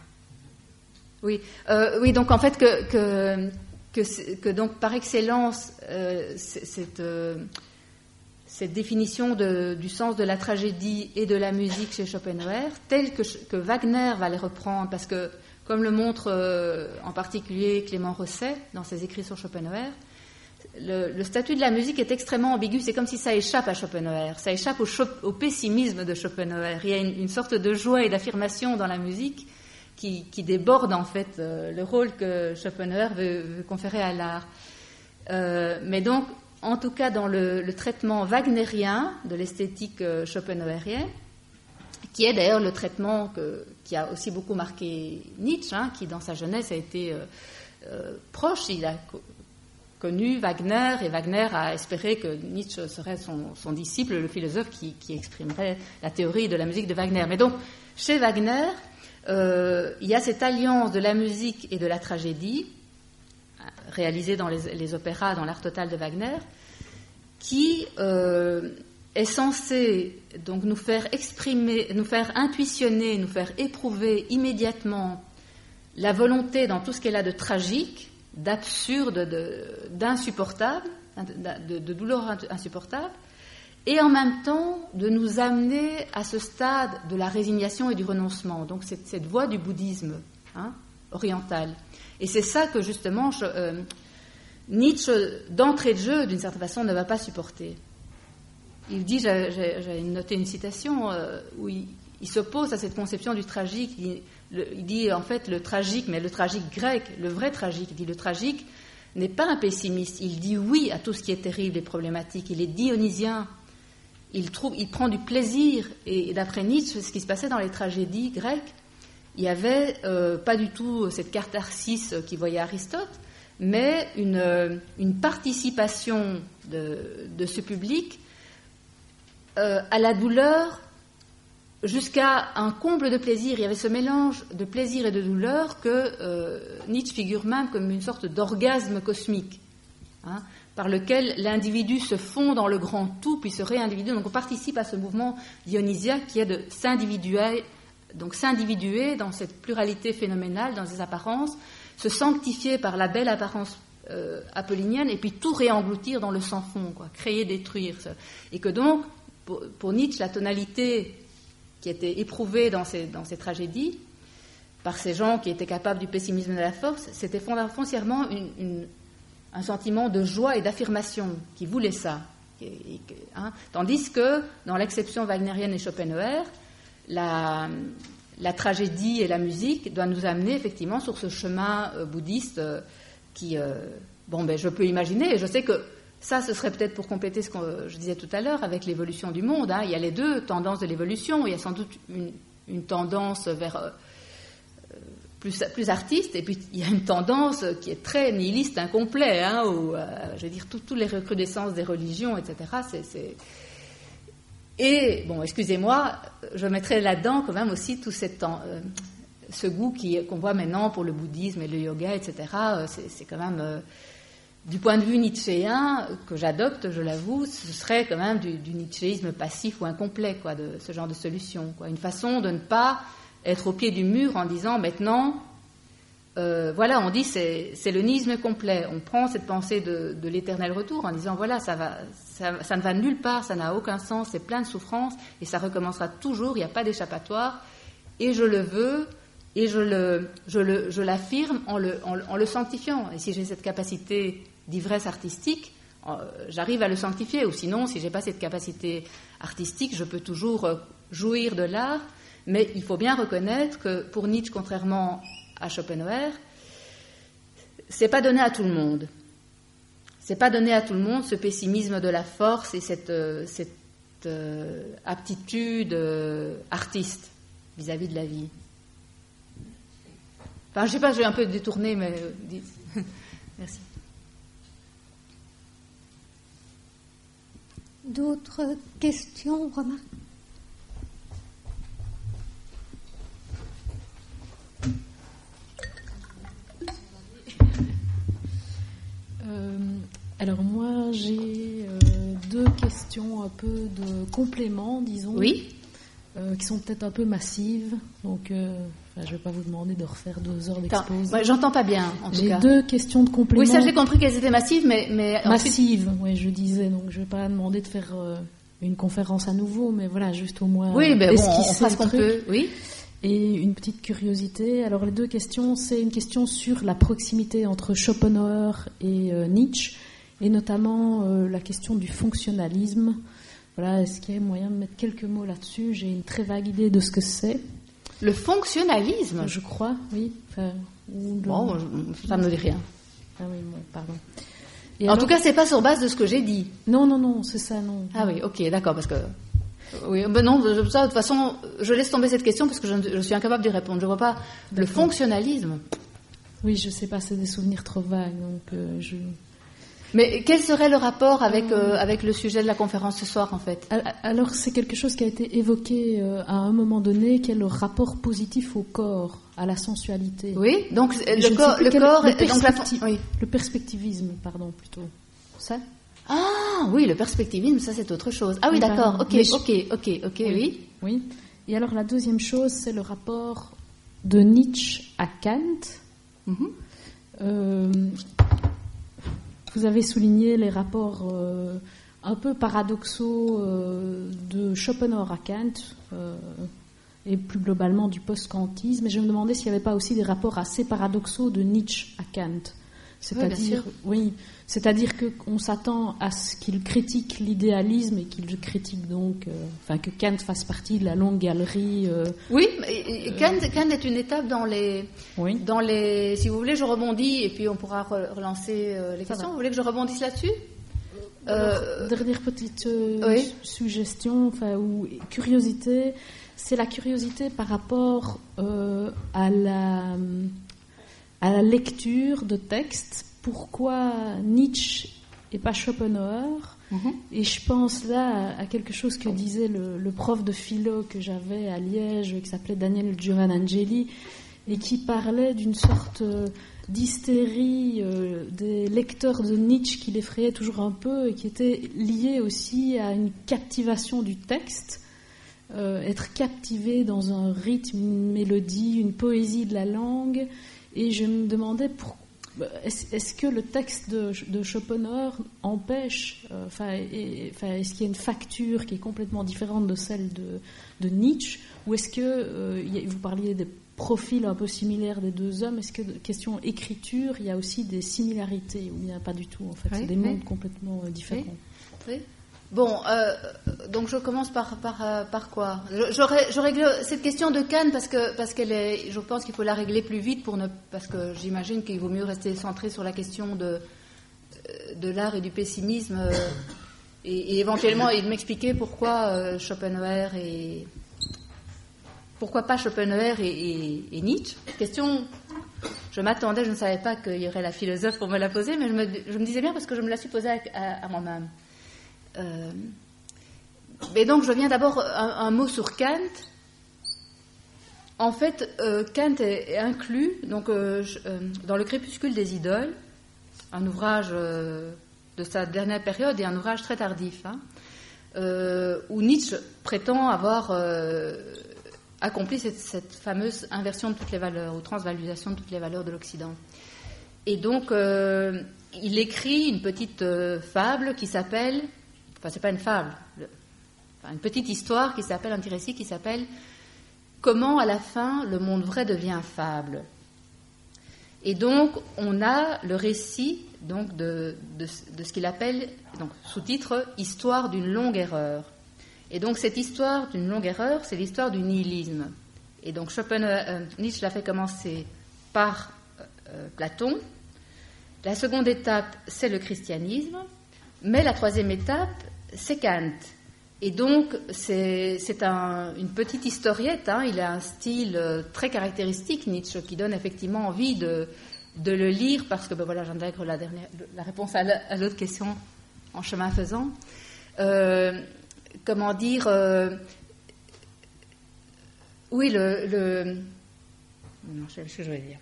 Oui, euh, oui, donc en fait que, que, que, que donc par excellence euh, cette, euh, cette définition de, du sens de la tragédie et de la musique chez Schopenhauer, telle que, que Wagner va les reprendre, parce que comme le montre euh, en particulier Clément Rosset dans ses écrits sur Schopenhauer, le, le statut de la musique est extrêmement ambigu. C'est comme si ça échappe à Schopenhauer, ça échappe au, au pessimisme de Schopenhauer. Il y a une, une sorte de joie et d'affirmation dans la musique Qui, qui déborde en fait euh, le rôle que Schopenhauer veut, veut conférer à l'art. Euh, mais donc, en tout cas, dans le, le traitement wagnérien de l'esthétique euh, schopenhauerienne, qui est d'ailleurs le traitement que, qui a aussi beaucoup marqué Nietzsche, hein, qui dans sa jeunesse a été euh, euh, proche, il a co- connu Wagner, et Wagner a espéré que Nietzsche serait son, son disciple, le philosophe qui, qui exprimerait la théorie de la musique de Wagner. Mais donc, chez Wagner, Euh, il y a cette alliance de la musique et de la tragédie, réalisée dans les, les opéras, dans l'art total de Wagner, qui euh, est censée donc nous faire exprimer, nous faire intuitionner, nous faire éprouver immédiatement la volonté dans tout ce qu'elle a de tragique, d'absurde, de, d'insupportable, de, de, de douleur insupportable, et en même temps de nous amener à ce stade de la résignation et du renoncement, donc cette, cette voie du bouddhisme, hein, oriental. Et c'est ça que justement je, euh, Nietzsche, d'entrée de jeu, d'une certaine façon, ne va pas supporter. Il dit, j'ai, j'ai, j'ai noté une citation euh, où il, il s'oppose à cette conception du tragique. Il, le, il dit en fait le tragique, mais le tragique grec, le vrai tragique, il dit le tragique n'est pas un pessimiste, il dit oui à tout ce qui est terrible et problématique, il est dionysien. Il, trouve, il prend du plaisir, et, et d'après Nietzsche, ce qui se passait dans les tragédies grecques, il n'y avait euh, pas du tout cette catharsis qui voyait Aristote, mais une, une participation de, de ce public euh, à la douleur jusqu'à un comble de plaisir. Il y avait ce mélange de plaisir et de douleur que euh, Nietzsche figure même comme une sorte d'orgasme cosmique, hein, par lequel l'individu se fond dans le grand tout, puis se réindividue. Donc on participe à ce mouvement dionysiaque qui est de s'individuer, donc s'individuer dans cette pluralité phénoménale, dans ses apparences, se sanctifier par la belle apparence euh, apollinienne, et puis tout réengloutir dans le sans-fond, quoi, créer, détruire. Et que donc, pour, pour Nietzsche, la tonalité qui était éprouvée dans ces, dans ces tragédies, par ces gens qui étaient capables du pessimisme et de la force, c'était foncièrement une... une un sentiment de joie et d'affirmation qui voulait ça. Et, et, hein, tandis que, dans l'acception wagnérienne et Schopenhauer, la, la tragédie et la musique doivent nous amener effectivement sur ce chemin euh, bouddhiste euh, qui, euh, bon, ben, je peux imaginer, et je sais que ça, ce serait peut-être pour compléter ce que je disais tout à l'heure avec l'évolution du monde, hein, il y a les deux tendances de l'évolution, il y a sans doute une, une tendance vers... Euh, Plus, plus artiste, et puis il y a une tendance qui est très nihiliste, incomplet, hein, où, euh, je veux dire, toutes les recrudescences des religions, et cetera. C'est, c'est... Et, bon, excusez-moi, je mettrais là-dedans quand même aussi tout cet, euh, ce goût qui, qu'on voit maintenant pour le bouddhisme et le yoga, et cetera. C'est, c'est quand même, euh, du point de vue nietzschéen, que j'adopte, je l'avoue, ce serait quand même du, du nietzschéisme passif ou incomplet, quoi, de ce genre de solution, quoi. Une façon de ne pas être au pied du mur en disant maintenant, euh, voilà, on dit c'est, c'est le nihilisme complet. On prend cette pensée de, de l'éternel retour en disant voilà, ça, va, ça, ça ne va nulle part, ça n'a aucun sens, c'est plein de souffrance et ça recommencera toujours, il n'y a pas d'échappatoire et je le veux Et je, le, je, le, je l'affirme en le, en, en le sanctifiant. Et si j'ai cette capacité d'ivresse artistique, euh, j'arrive à le sanctifier. Ou sinon, si je n'ai pas cette capacité artistique, je peux toujours euh, jouir de l'art. Mais il faut bien reconnaître que pour Nietzsche, contrairement à Schopenhauer, c'est pas donné à tout le monde. C'est pas donné à tout le monde ce pessimisme de la force et cette, euh, cette euh, aptitude euh, artiste vis-à-vis de la vie. Enfin, je sais pas, je vais un peu détourner, mais euh, merci. D'autres questions, remarques? Euh, alors moi j'ai euh, deux questions un peu de complément, disons, oui, euh, qui sont peut-être un peu massives. Donc, euh, enfin, je ne vais pas vous demander de refaire deux heures d'exposé. Ouais, j'entends pas bien, en tout Les cas. deux questions de complément. Oui, ça j'ai compris qu'elles étaient massives, mais, mais massives. Ensuite... Oui, je disais. Donc je ne vais pas demander de faire euh, une conférence à nouveau, mais voilà, juste au moins. Oui, ben bon, on fera ce qu'on truc. peut. Oui. Et une petite curiosité. Alors les deux questions, c'est une question sur la proximité entre Schopenhauer et euh, Nietzsche, et notamment euh, la question du fonctionnalisme. Voilà, est-ce qu'il y a moyen de mettre quelques mots là-dessus? J'ai une très vague idée de ce que c'est. Le fonctionnalisme, je crois, oui. Enfin, ou le... Bon, ça ne me dit rien. Ah oui, bon, pardon. Et en alors... tout cas, c'est pas sur base de ce que j'ai dit. Non, non, non, c'est ça, non. Ah oui, ok, d'accord, parce que oui, ben non, ça, de toute façon, je laisse tomber cette question parce que je, je suis incapable d'y répondre. Je vois pas le fonctionnalisme. Oui, je sais pas, c'est des souvenirs trop vagues, donc euh, je. Mais quel serait le rapport avec, euh, avec le sujet de la conférence ce soir, en fait? Alors, c'est quelque chose qui a été évoqué euh, à un moment donné, qui est le rapport positif au corps, à la sensualité. Oui, donc le corps, le corps, le, donc la, oui. le perspectivisme, pardon, plutôt. Ça? Ah, oui, le perspectivisme, ça c'est autre chose. Ah oui, oui, d'accord, ok, je... ok, ok, ok, oui. oui. Oui. Et alors, la deuxième chose, c'est le rapport de Nietzsche à Kant. Mm-hmm. Euh, Vous avez souligné les rapports euh, un peu paradoxaux euh, de Schopenhauer à Kant euh, et plus globalement du post-kantisme. Mais je me demandais s'il n'y avait pas aussi des rapports assez paradoxaux de Nietzsche à Kant. C'est-à-dire, oui, c'est-à-dire qu'on s'attend à ce qu'il critique l'idéalisme et qu'il critique donc, euh, enfin que Kant fasse partie de la longue galerie. Euh, oui, et, et Kant, euh, Kant est une étape dans les, oui. dans les. Si vous voulez, je rebondis et puis on pourra relancer euh, les Ça questions. va. Vous voulez que je rebondisse là-dessus? Euh, Dernière petite euh, oui. suggestion, enfin ou curiosité, c'est la curiosité par rapport euh, à la à la lecture de textes. Pourquoi Nietzsche et pas Schopenhauer? Mm-hmm. Et je pense là à quelque chose que disait le, le prof de philo que j'avais à Liège, qui s'appelait Daniel Giovanangeli, et qui parlait d'une sorte d'hystérie euh, des lecteurs de Nietzsche qui l'effrayait toujours un peu et qui était liée aussi à une captivation du texte, euh, être captivé dans un rythme, une mélodie, une poésie de la langue. Et je me demandais pourquoi. Est-ce, est-ce que le texte de, de Schopenhauer empêche, enfin, euh, est-ce qu'il y a une facture qui est complètement différente de celle de, de Nietzsche, ou est-ce que, euh, y a, vous parliez des profils un peu similaires des deux hommes, est-ce que, question écriture, il y a aussi des similarités, ou bien pas du tout, en fait, oui, c'est des oui. mondes complètement euh, différents. Oui. Oui. Bon, euh, donc je commence par, par, par quoi? je, je, je règle cette question de Kant parce que parce qu'elle est, je pense qu'il faut la régler plus vite pour ne, parce que j'imagine qu'il vaut mieux rester centré sur la question de, de l'art et du pessimisme euh, et, et éventuellement et de m'expliquer pourquoi euh, Schopenhauer et pourquoi pas Schopenhauer et, et, et Nietzsche. Question, je m'attendais, je ne savais pas qu'il y aurait la philosophe pour me la poser, mais je me, je me disais bien parce que je me la suis posée à, à, à moi-même. Euh, mais donc je viens d'abord un, un mot sur Kant. En fait, euh, Kant est, est inclus donc euh, je, euh, dans le Crépuscule des idoles, un ouvrage euh, de sa dernière période et un ouvrage très tardif, hein, euh, où Nietzsche prétend avoir euh, accompli cette, cette fameuse inversion de toutes les valeurs ou transvalorisation de toutes les valeurs de l'Occident. Et donc euh, il écrit une petite euh, fable qui s'appelle Enfin, c'est pas une fable, enfin, une petite histoire qui s'appelle, un petit récit qui s'appelle comment à la fin le monde vrai devient fable. Et donc on a le récit donc, de, de, de ce qu'il appelle, donc, sous-titre « Histoire d'une longue erreur ». Et donc cette histoire d'une longue erreur, c'est l'histoire du nihilisme. Et donc Schopenhauer, euh, Nietzsche l'a fait commencer par euh, Platon. La seconde étape, c'est le christianisme. Mais la troisième étape, c'est Kant. Et donc, c'est, c'est un, une petite historiette. Hein. Il a un style très caractéristique, Nietzsche, qui donne effectivement envie de, de le lire, parce que, ben voilà, j'intègre la, dernière, la réponse à, la, à l'autre question en chemin faisant. Euh, comment dire euh, Oui, le... le non, je sais ce que je vais dire.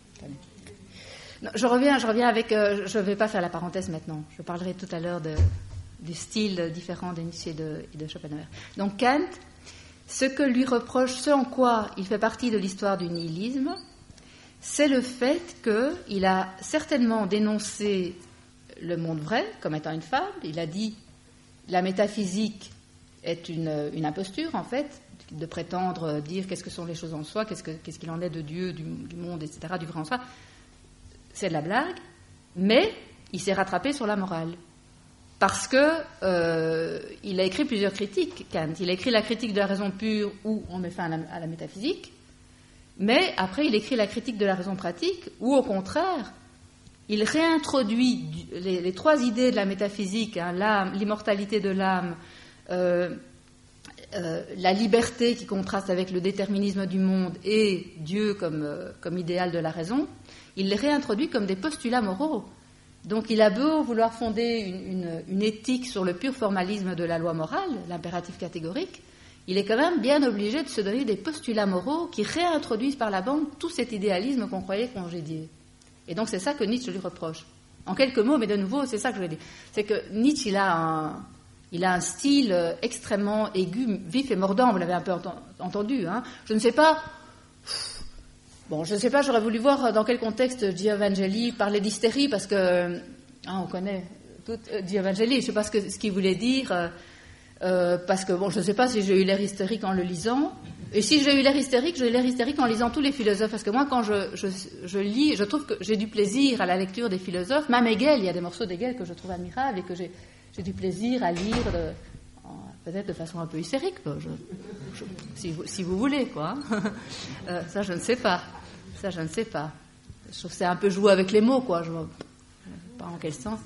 Non, je reviens, je reviens avec... Euh, je ne vais pas faire la parenthèse maintenant. Je parlerai tout à l'heure de... du style différent de Nietzsche et de, et de Schopenhauer. Donc Kant, ce que lui reproche, ce en quoi il fait partie de l'histoire du nihilisme, c'est le fait qu'il a certainement dénoncé le monde vrai comme étant une fable. Il a dit la métaphysique est une, une imposture, en fait, de prétendre dire qu'est-ce que sont les choses en soi, qu'est-ce, que, qu'est-ce qu'il en est de Dieu, du, du monde, et cetera, du vrai en soi. C'est de la blague, mais il s'est rattrapé sur la morale. Parce que euh, il a écrit plusieurs critiques, Kant. Il a écrit la critique de la raison pure où on met fin à la, à la métaphysique, mais après il écrit la critique de la raison pratique où, au contraire, il réintroduit les, les trois idées de la métaphysique, hein, l'âme, l'immortalité de l'âme, euh, euh, la liberté qui contraste avec le déterminisme du monde et Dieu comme, euh, comme idéal de la raison. Il les réintroduit comme des postulats moraux. Donc il a beau vouloir fonder une, une, une éthique sur le pur formalisme de la loi morale, l'impératif catégorique, il est quand même bien obligé de se donner des postulats moraux qui réintroduisent par la bande tout cet idéalisme qu'on croyait congédié. Et donc c'est ça que Nietzsche lui reproche. En quelques mots, mais de nouveau, c'est ça que je veux dire. C'est que Nietzsche, il a un, il a un style extrêmement aigu, vif et mordant, vous l'avez un peu entendu. Hein. Je ne sais pas... Bon, je ne sais pas, j'aurais voulu voir dans quel contexte Giovangeli parlait d'hystérie, parce que, hein, on connaît tout euh, Giovangeli, je ne sais pas ce, que, ce qu'il voulait dire, euh, euh, parce que, bon, je ne sais pas si j'ai eu l'air hystérique en le lisant, et si j'ai eu l'air hystérique, j'ai eu l'air hystérique en lisant tous les philosophes, parce que moi, quand je, je, je lis, je trouve que j'ai du plaisir à la lecture des philosophes, même Hegel, il y a des morceaux d'Hegel que je trouve admirables, et que j'ai, j'ai du plaisir à lire, de, peut-être de façon un peu hystérique, je, je, si, vous, si vous voulez, quoi. euh, ça, je ne sais pas. Ça, je ne sais pas. Je trouve que c'est un peu jouer avec les mots, quoi. Je ne sais pas en quel sens.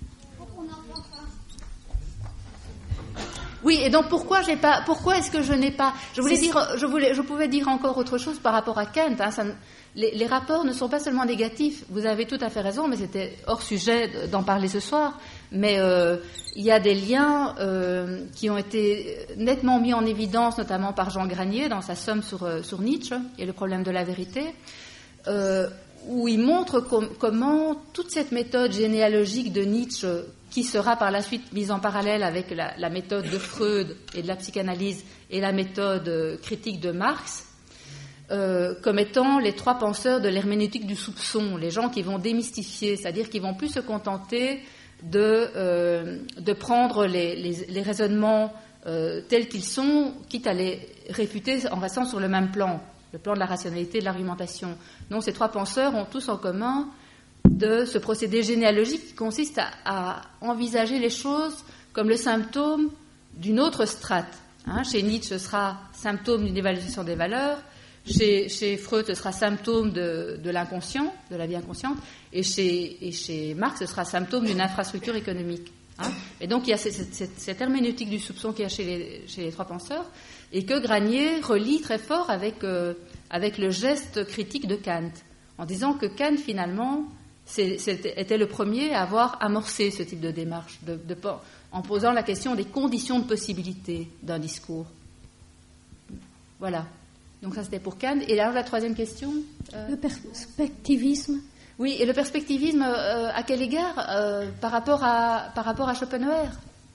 Oui, et donc pourquoi j'ai pas, pourquoi est-ce que je n'ai pas, je voulais dire, je voulais, je pouvais dire encore autre chose par rapport à Kant. Hein, ça, les, les rapports ne sont pas seulement négatifs. Vous avez tout à fait raison, mais c'était hors sujet d'en parler ce soir. Mais euh, il y a des liens euh, qui ont été nettement mis en évidence, notamment par Jean Granier dans sa somme sur, sur Nietzsche et le problème de la vérité, euh, où il montre com- comment toute cette méthode généalogique de Nietzsche, qui sera par la suite mise en parallèle avec la, la méthode de Freud et de la psychanalyse et la méthode critique de Marx, euh, comme étant les trois penseurs de l'herméneutique du soupçon, les gens qui vont démystifier, c'est-à-dire qui vont plus se contenter de, euh, de prendre les, les, les raisonnements euh, tels qu'ils sont, quitte à les réfuter en restant sur le même plan, le plan de la rationalité, de l'argumentation. Donc ces trois penseurs ont tous en commun de ce procédé généalogique qui consiste à, à envisager les choses comme le symptôme d'une autre strate. Hein, chez Nietzsche, ce sera symptôme d'une évaluation des valeurs. Chez, chez Freud, ce sera symptôme de, de l'inconscient, de la vie inconsciente. Et chez, et chez Marx, ce sera symptôme d'une infrastructure économique. Hein. Et donc, il y a cette, cette, cette herméneutique du soupçon qu'il y a chez les, chez les trois penseurs, et que Granier relie très fort avec, euh, avec le geste critique de Kant, en disant que Kant, finalement, c'est, c'était, était le premier à avoir amorcé ce type de démarche, de, de, en posant la question des conditions de possibilité d'un discours. Voilà. Donc ça, c'était pour Kant. Et alors, la troisième question euh... Le perspectivisme. Oui, et le perspectivisme, euh, à quel égard euh, par, rapport à, par rapport à Schopenhauer?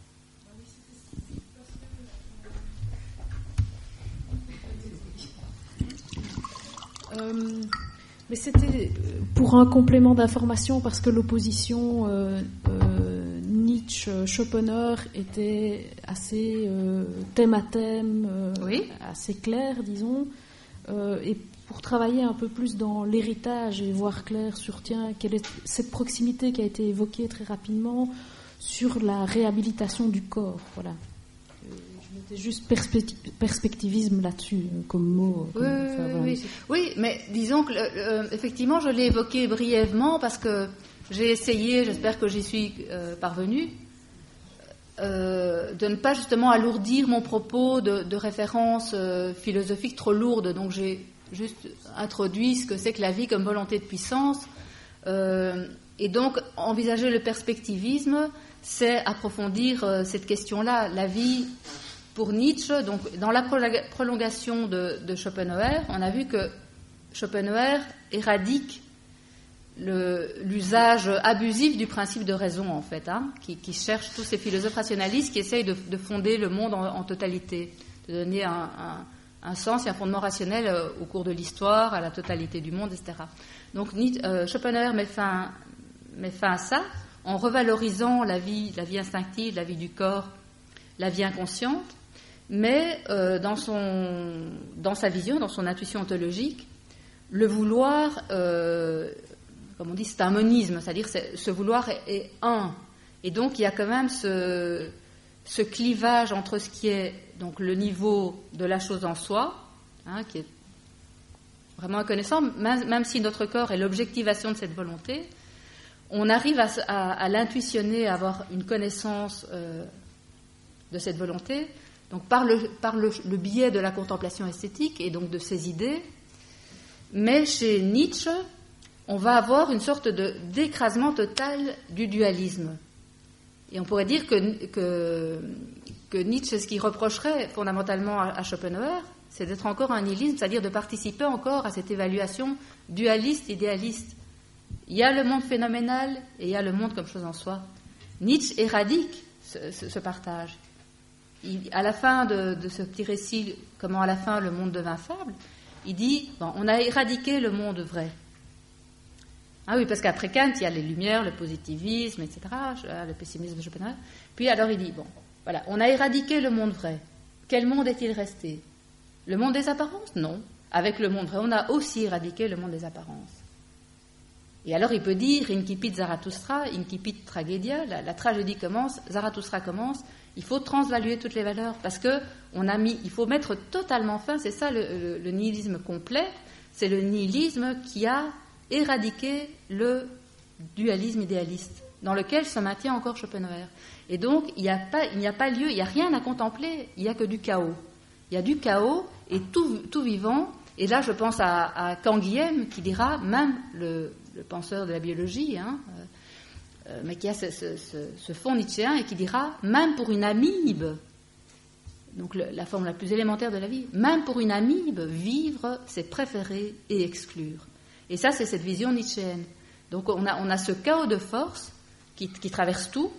euh, Mais c'était pour un complément d'information, parce que l'opposition euh, euh, Nietzsche, Schopenhauer était assez euh, thème à thème, euh, oui. assez clair, disons. Euh, et pour travailler un peu plus dans l'héritage et voir clair sur tiens, quelle est cette proximité qui a été évoquée très rapidement sur la réhabilitation du corps. Voilà. Je mettais juste perspecti- perspectivisme là-dessus comme mot. Comme, oui, enfin, voilà. oui, oui, mais disons que euh, effectivement, je l'ai évoqué brièvement parce que j'ai essayé, j'espère que j'y suis euh, parvenue, euh, de ne pas justement alourdir mon propos de, de références euh, philosophiques trop lourdes. Donc j'ai juste introduit ce que c'est que la vie comme volonté de puissance. Euh, et donc envisager le perspectivisme, c'est approfondir euh, cette question-là. La vie, pour Nietzsche, donc dans la prolongation de, de Schopenhauer, on a vu que Schopenhauer éradique Le, l'usage abusif du principe de raison, en fait, hein, qui, qui cherche tous ces philosophes rationalistes qui essayent de, de fonder le monde en, en totalité, de donner un, un, un sens et un fondement rationnel euh, au cours de l'histoire, à la totalité du monde, et cetera. Donc euh, Schopenhauer met fin, met fin à ça en revalorisant la vie, la vie instinctive, la vie du corps, la vie inconsciente, mais euh, dans, son, dans sa vision, dans son intuition ontologique, le vouloir... Euh, comme on dit, c'est un monisme, c'est-à-dire c'est, ce vouloir est, est un. Et donc il y a quand même ce, ce clivage entre ce qui est donc le niveau de la chose en soi, hein, qui est vraiment inconnaissant, même, même si notre corps est l'objectivation de cette volonté, on arrive à, à, à l'intuitionner, à avoir une connaissance euh, de cette volonté, donc par, le, par le, le biais de la contemplation esthétique et donc de ses idées. Mais chez Nietzsche, on va avoir une sorte de, d'écrasement total du dualisme. Et on pourrait dire que, que, que Nietzsche, ce qu'il reprocherait fondamentalement à, à Schopenhauer, c'est d'être encore un nihilisme, c'est-à-dire de participer encore à cette évaluation dualiste-idéaliste. Il y a le monde phénoménal et il y a le monde comme chose en soi. Nietzsche éradique ce, ce, ce partage. Il, à la fin de, de ce petit récit, comment à la fin le monde devint fable, il dit, bon, on a éradiqué le monde vrai. Ah oui, parce qu'après Kant, il y a les Lumières, le positivisme, et cetera, le pessimisme de Schopenhauer. Puis alors il dit, bon, voilà, on a éradiqué le monde vrai. Quel monde est-il resté ? Le monde des apparences ? Non. Avec le monde vrai, on a aussi éradiqué le monde des apparences. Et alors il peut dire, incipit Zarathustra, incipit tragedia, la, la tragédie commence, Zarathustra commence, il faut transvaluer toutes les valeurs, parce que on a mis, il faut mettre totalement fin, c'est ça le, le, le nihilisme complet, c'est le nihilisme qui a éradiquer le dualisme idéaliste, dans lequel se maintient encore Schopenhauer. Et donc, il n'y a pas, il n'y a pas lieu, il n'y a rien à contempler, il n'y a que du chaos. Il y a du chaos et tout, tout vivant. Et là, je pense à, à Canguilhem, qui dira, même le, le penseur de la biologie, hein, euh, mais qui a ce, ce, ce, ce fond nietzschéen, et qui dira, même pour une amibe, donc le, la forme la plus élémentaire de la vie, même pour une amibe, vivre, c'est préférer et exclure. Et ça, c'est cette vision nietzschéenne. Donc on a, on a ce chaos de force qui, qui traverse tout,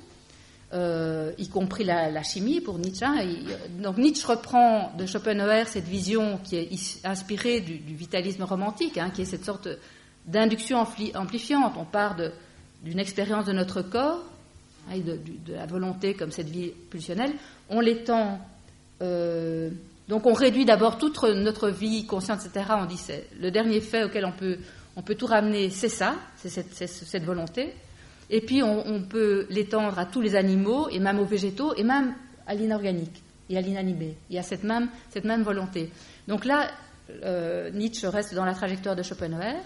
euh, y compris la, la chimie pour Nietzsche. Et, donc Nietzsche reprend de Schopenhauer cette vision qui est inspirée du, du vitalisme romantique, hein, qui est cette sorte d'induction ampli, amplifiante. On part de, d'une expérience de notre corps, hein, et de, de la volonté comme cette vie pulsionnelle. On l'étend... Euh, donc on réduit d'abord toute notre vie consciente, et cetera. On dit c'est le dernier fait auquel on peut... On peut tout ramener, c'est ça, c'est cette, c'est cette volonté. Et puis, on, on peut l'étendre à tous les animaux, et même aux végétaux, et même à l'inorganique, et à l'inanimé. Il y a cette même, cette même volonté. Donc là, euh, Nietzsche reste dans la trajectoire de Schopenhauer,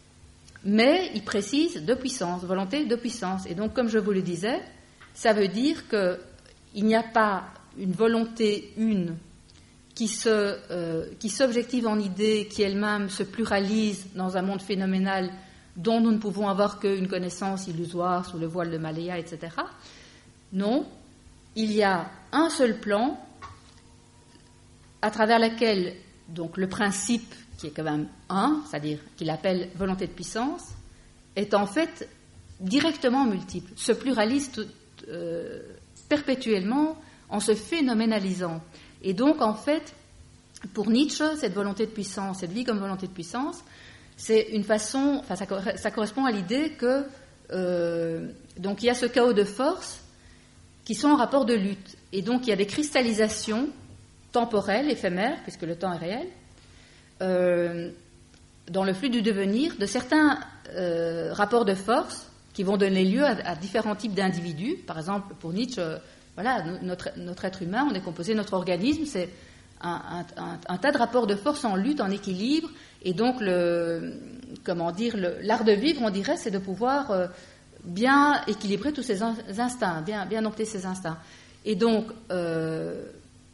mais il précise de puissance, volonté de puissance. Et donc, comme je vous le disais, ça veut dire qu'il n'y a pas une volonté une qui, se, euh, qui s'objective en idée, qui elle-même se pluralise dans un monde phénoménal dont nous ne pouvons avoir qu'une connaissance illusoire sous le voile de Malaya, et cetera. Non, il y a un seul plan à travers lequel donc, le principe, qui est quand même un, c'est-à-dire qu'il appelle volonté de puissance, est en fait directement multiple, se pluralise euh, perpétuellement en se phénoménalisant. Et donc, en fait, pour Nietzsche, cette volonté de puissance, cette vie comme volonté de puissance, c'est une façon, enfin, ça, ça correspond à l'idée que, euh, donc, il y a ce chaos de force, qui sont en rapport de lutte. Et donc il y a des cristallisations temporelles, éphémères, puisque le temps est réel, euh, dans le flux du devenir, de certains euh, rapports de force qui vont donner lieu à, à différents types d'individus. Par exemple, pour Nietzsche, euh, voilà, notre, notre être humain, on est composé, notre organisme, c'est un, un, un tas de rapports de force en lutte, en équilibre, et donc le, comment dire, le, l'art de vivre, on dirait, c'est de pouvoir euh, bien équilibrer tous ces instincts, bien, bien dompter ces instincts. Et donc, euh,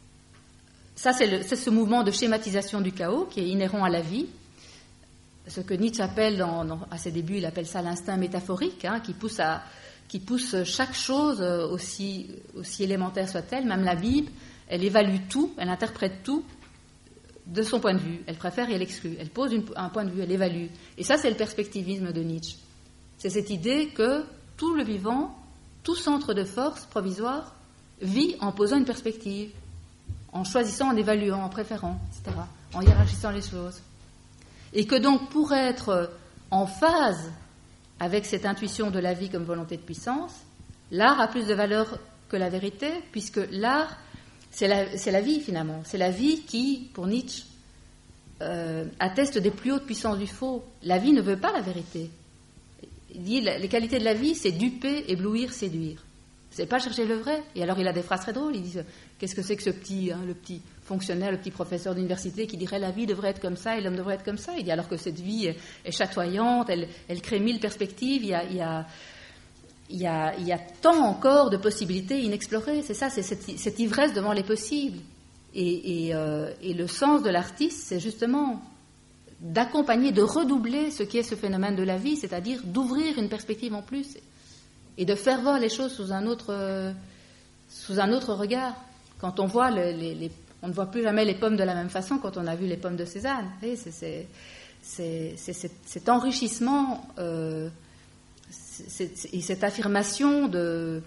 ça, c'est, le, c'est ce mouvement de schématisation du chaos qui est inhérent à la vie. Ce que Nietzsche appelle, dans, dans, à ses débuts, il appelle ça l'instinct métaphorique, hein, qui, pousse à, qui pousse chaque chose, aussi, aussi élémentaire soit-elle, même la Bible, elle évalue tout, elle interprète tout de son point de vue. Elle préfère et elle exclut. Elle pose une, un point de vue, elle évalue. Et ça, c'est le perspectivisme de Nietzsche. C'est cette idée que tout le vivant, tout centre de force provisoire, vit en posant une perspective, en choisissant, en évaluant, en préférant, et cetera, en hiérarchisant les choses. Et que donc, pour être en phase avec cette intuition de la vie comme volonté de puissance, l'art a plus de valeur que la vérité, puisque l'art, c'est la, c'est la vie finalement. C'est la vie qui, pour Nietzsche, euh, atteste des plus hautes puissances du faux. La vie ne veut pas la vérité. Il dit, les qualités de la vie, c'est duper, éblouir, séduire. C'est pas chercher le vrai. Et alors il a des phrases très drôles. Il dit, qu'est-ce que c'est que ce petit, hein, le petit fonctionnaire, le petit professeur d'université qui dirait la vie devrait être comme ça et l'homme devrait être comme ça. Il dit alors que cette vie est, est chatoyante, elle, elle crée mille perspectives. Il y a, il y a, il y a, il y a tant encore de possibilités inexplorées. C'est ça, c'est cette, cette ivresse devant les possibles. Et, et, euh, et le sens de l'artiste, c'est justement d'accompagner, de redoubler ce qui est ce phénomène de la vie, c'est-à-dire d'ouvrir une perspective en plus et de faire voir les choses sous un autre, euh, sous un autre regard. Quand on voit le, les, les, on ne voit plus jamais les pommes de la même façon quand on a vu les pommes de Cézanne. Vous voyez, c'est, c'est, c'est, c'est, c'est cet enrichissement euh, c'est, c'est, et cette affirmation de,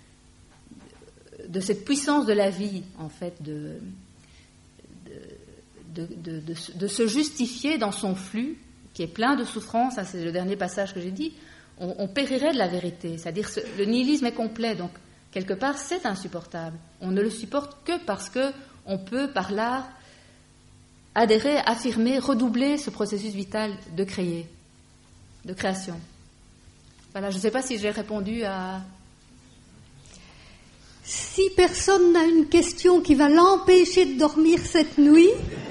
de cette puissance de la vie, en fait, de, de, de, de, de se justifier dans son flux, qui est plein de souffrance. Ça, c'est le dernier passage que j'ai dit. On, on périrait de la vérité, c'est-à-dire ce, le nihilisme est complet, donc quelque part c'est insupportable. On ne le supporte que parce que on peut par l'art adhérer, affirmer, redoubler ce processus vital de créer, de création. Voilà, je ne sais pas si j'ai répondu à... Si personne n'a une question qui va l'empêcher de dormir cette nuit,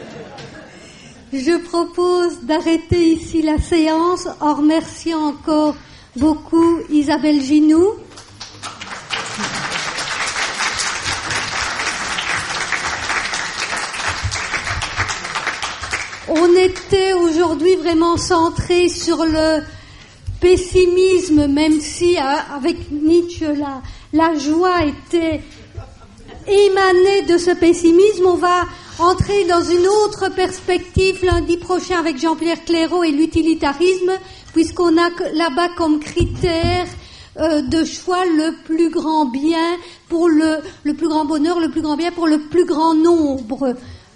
je propose d'arrêter ici la séance en remerciant encore beaucoup Isabelle Ginoux. On était aujourd'hui vraiment centré sur le pessimisme, même si avec Nietzsche la, la joie était émanée de ce pessimisme. On va entrer dans une autre perspective lundi prochain avec Jean-Pierre Clairaut et l'utilitarisme, puisqu'on a là-bas comme critère euh, de choix le plus grand bien pour le, le plus grand bonheur, le plus grand bien pour le plus grand nombre.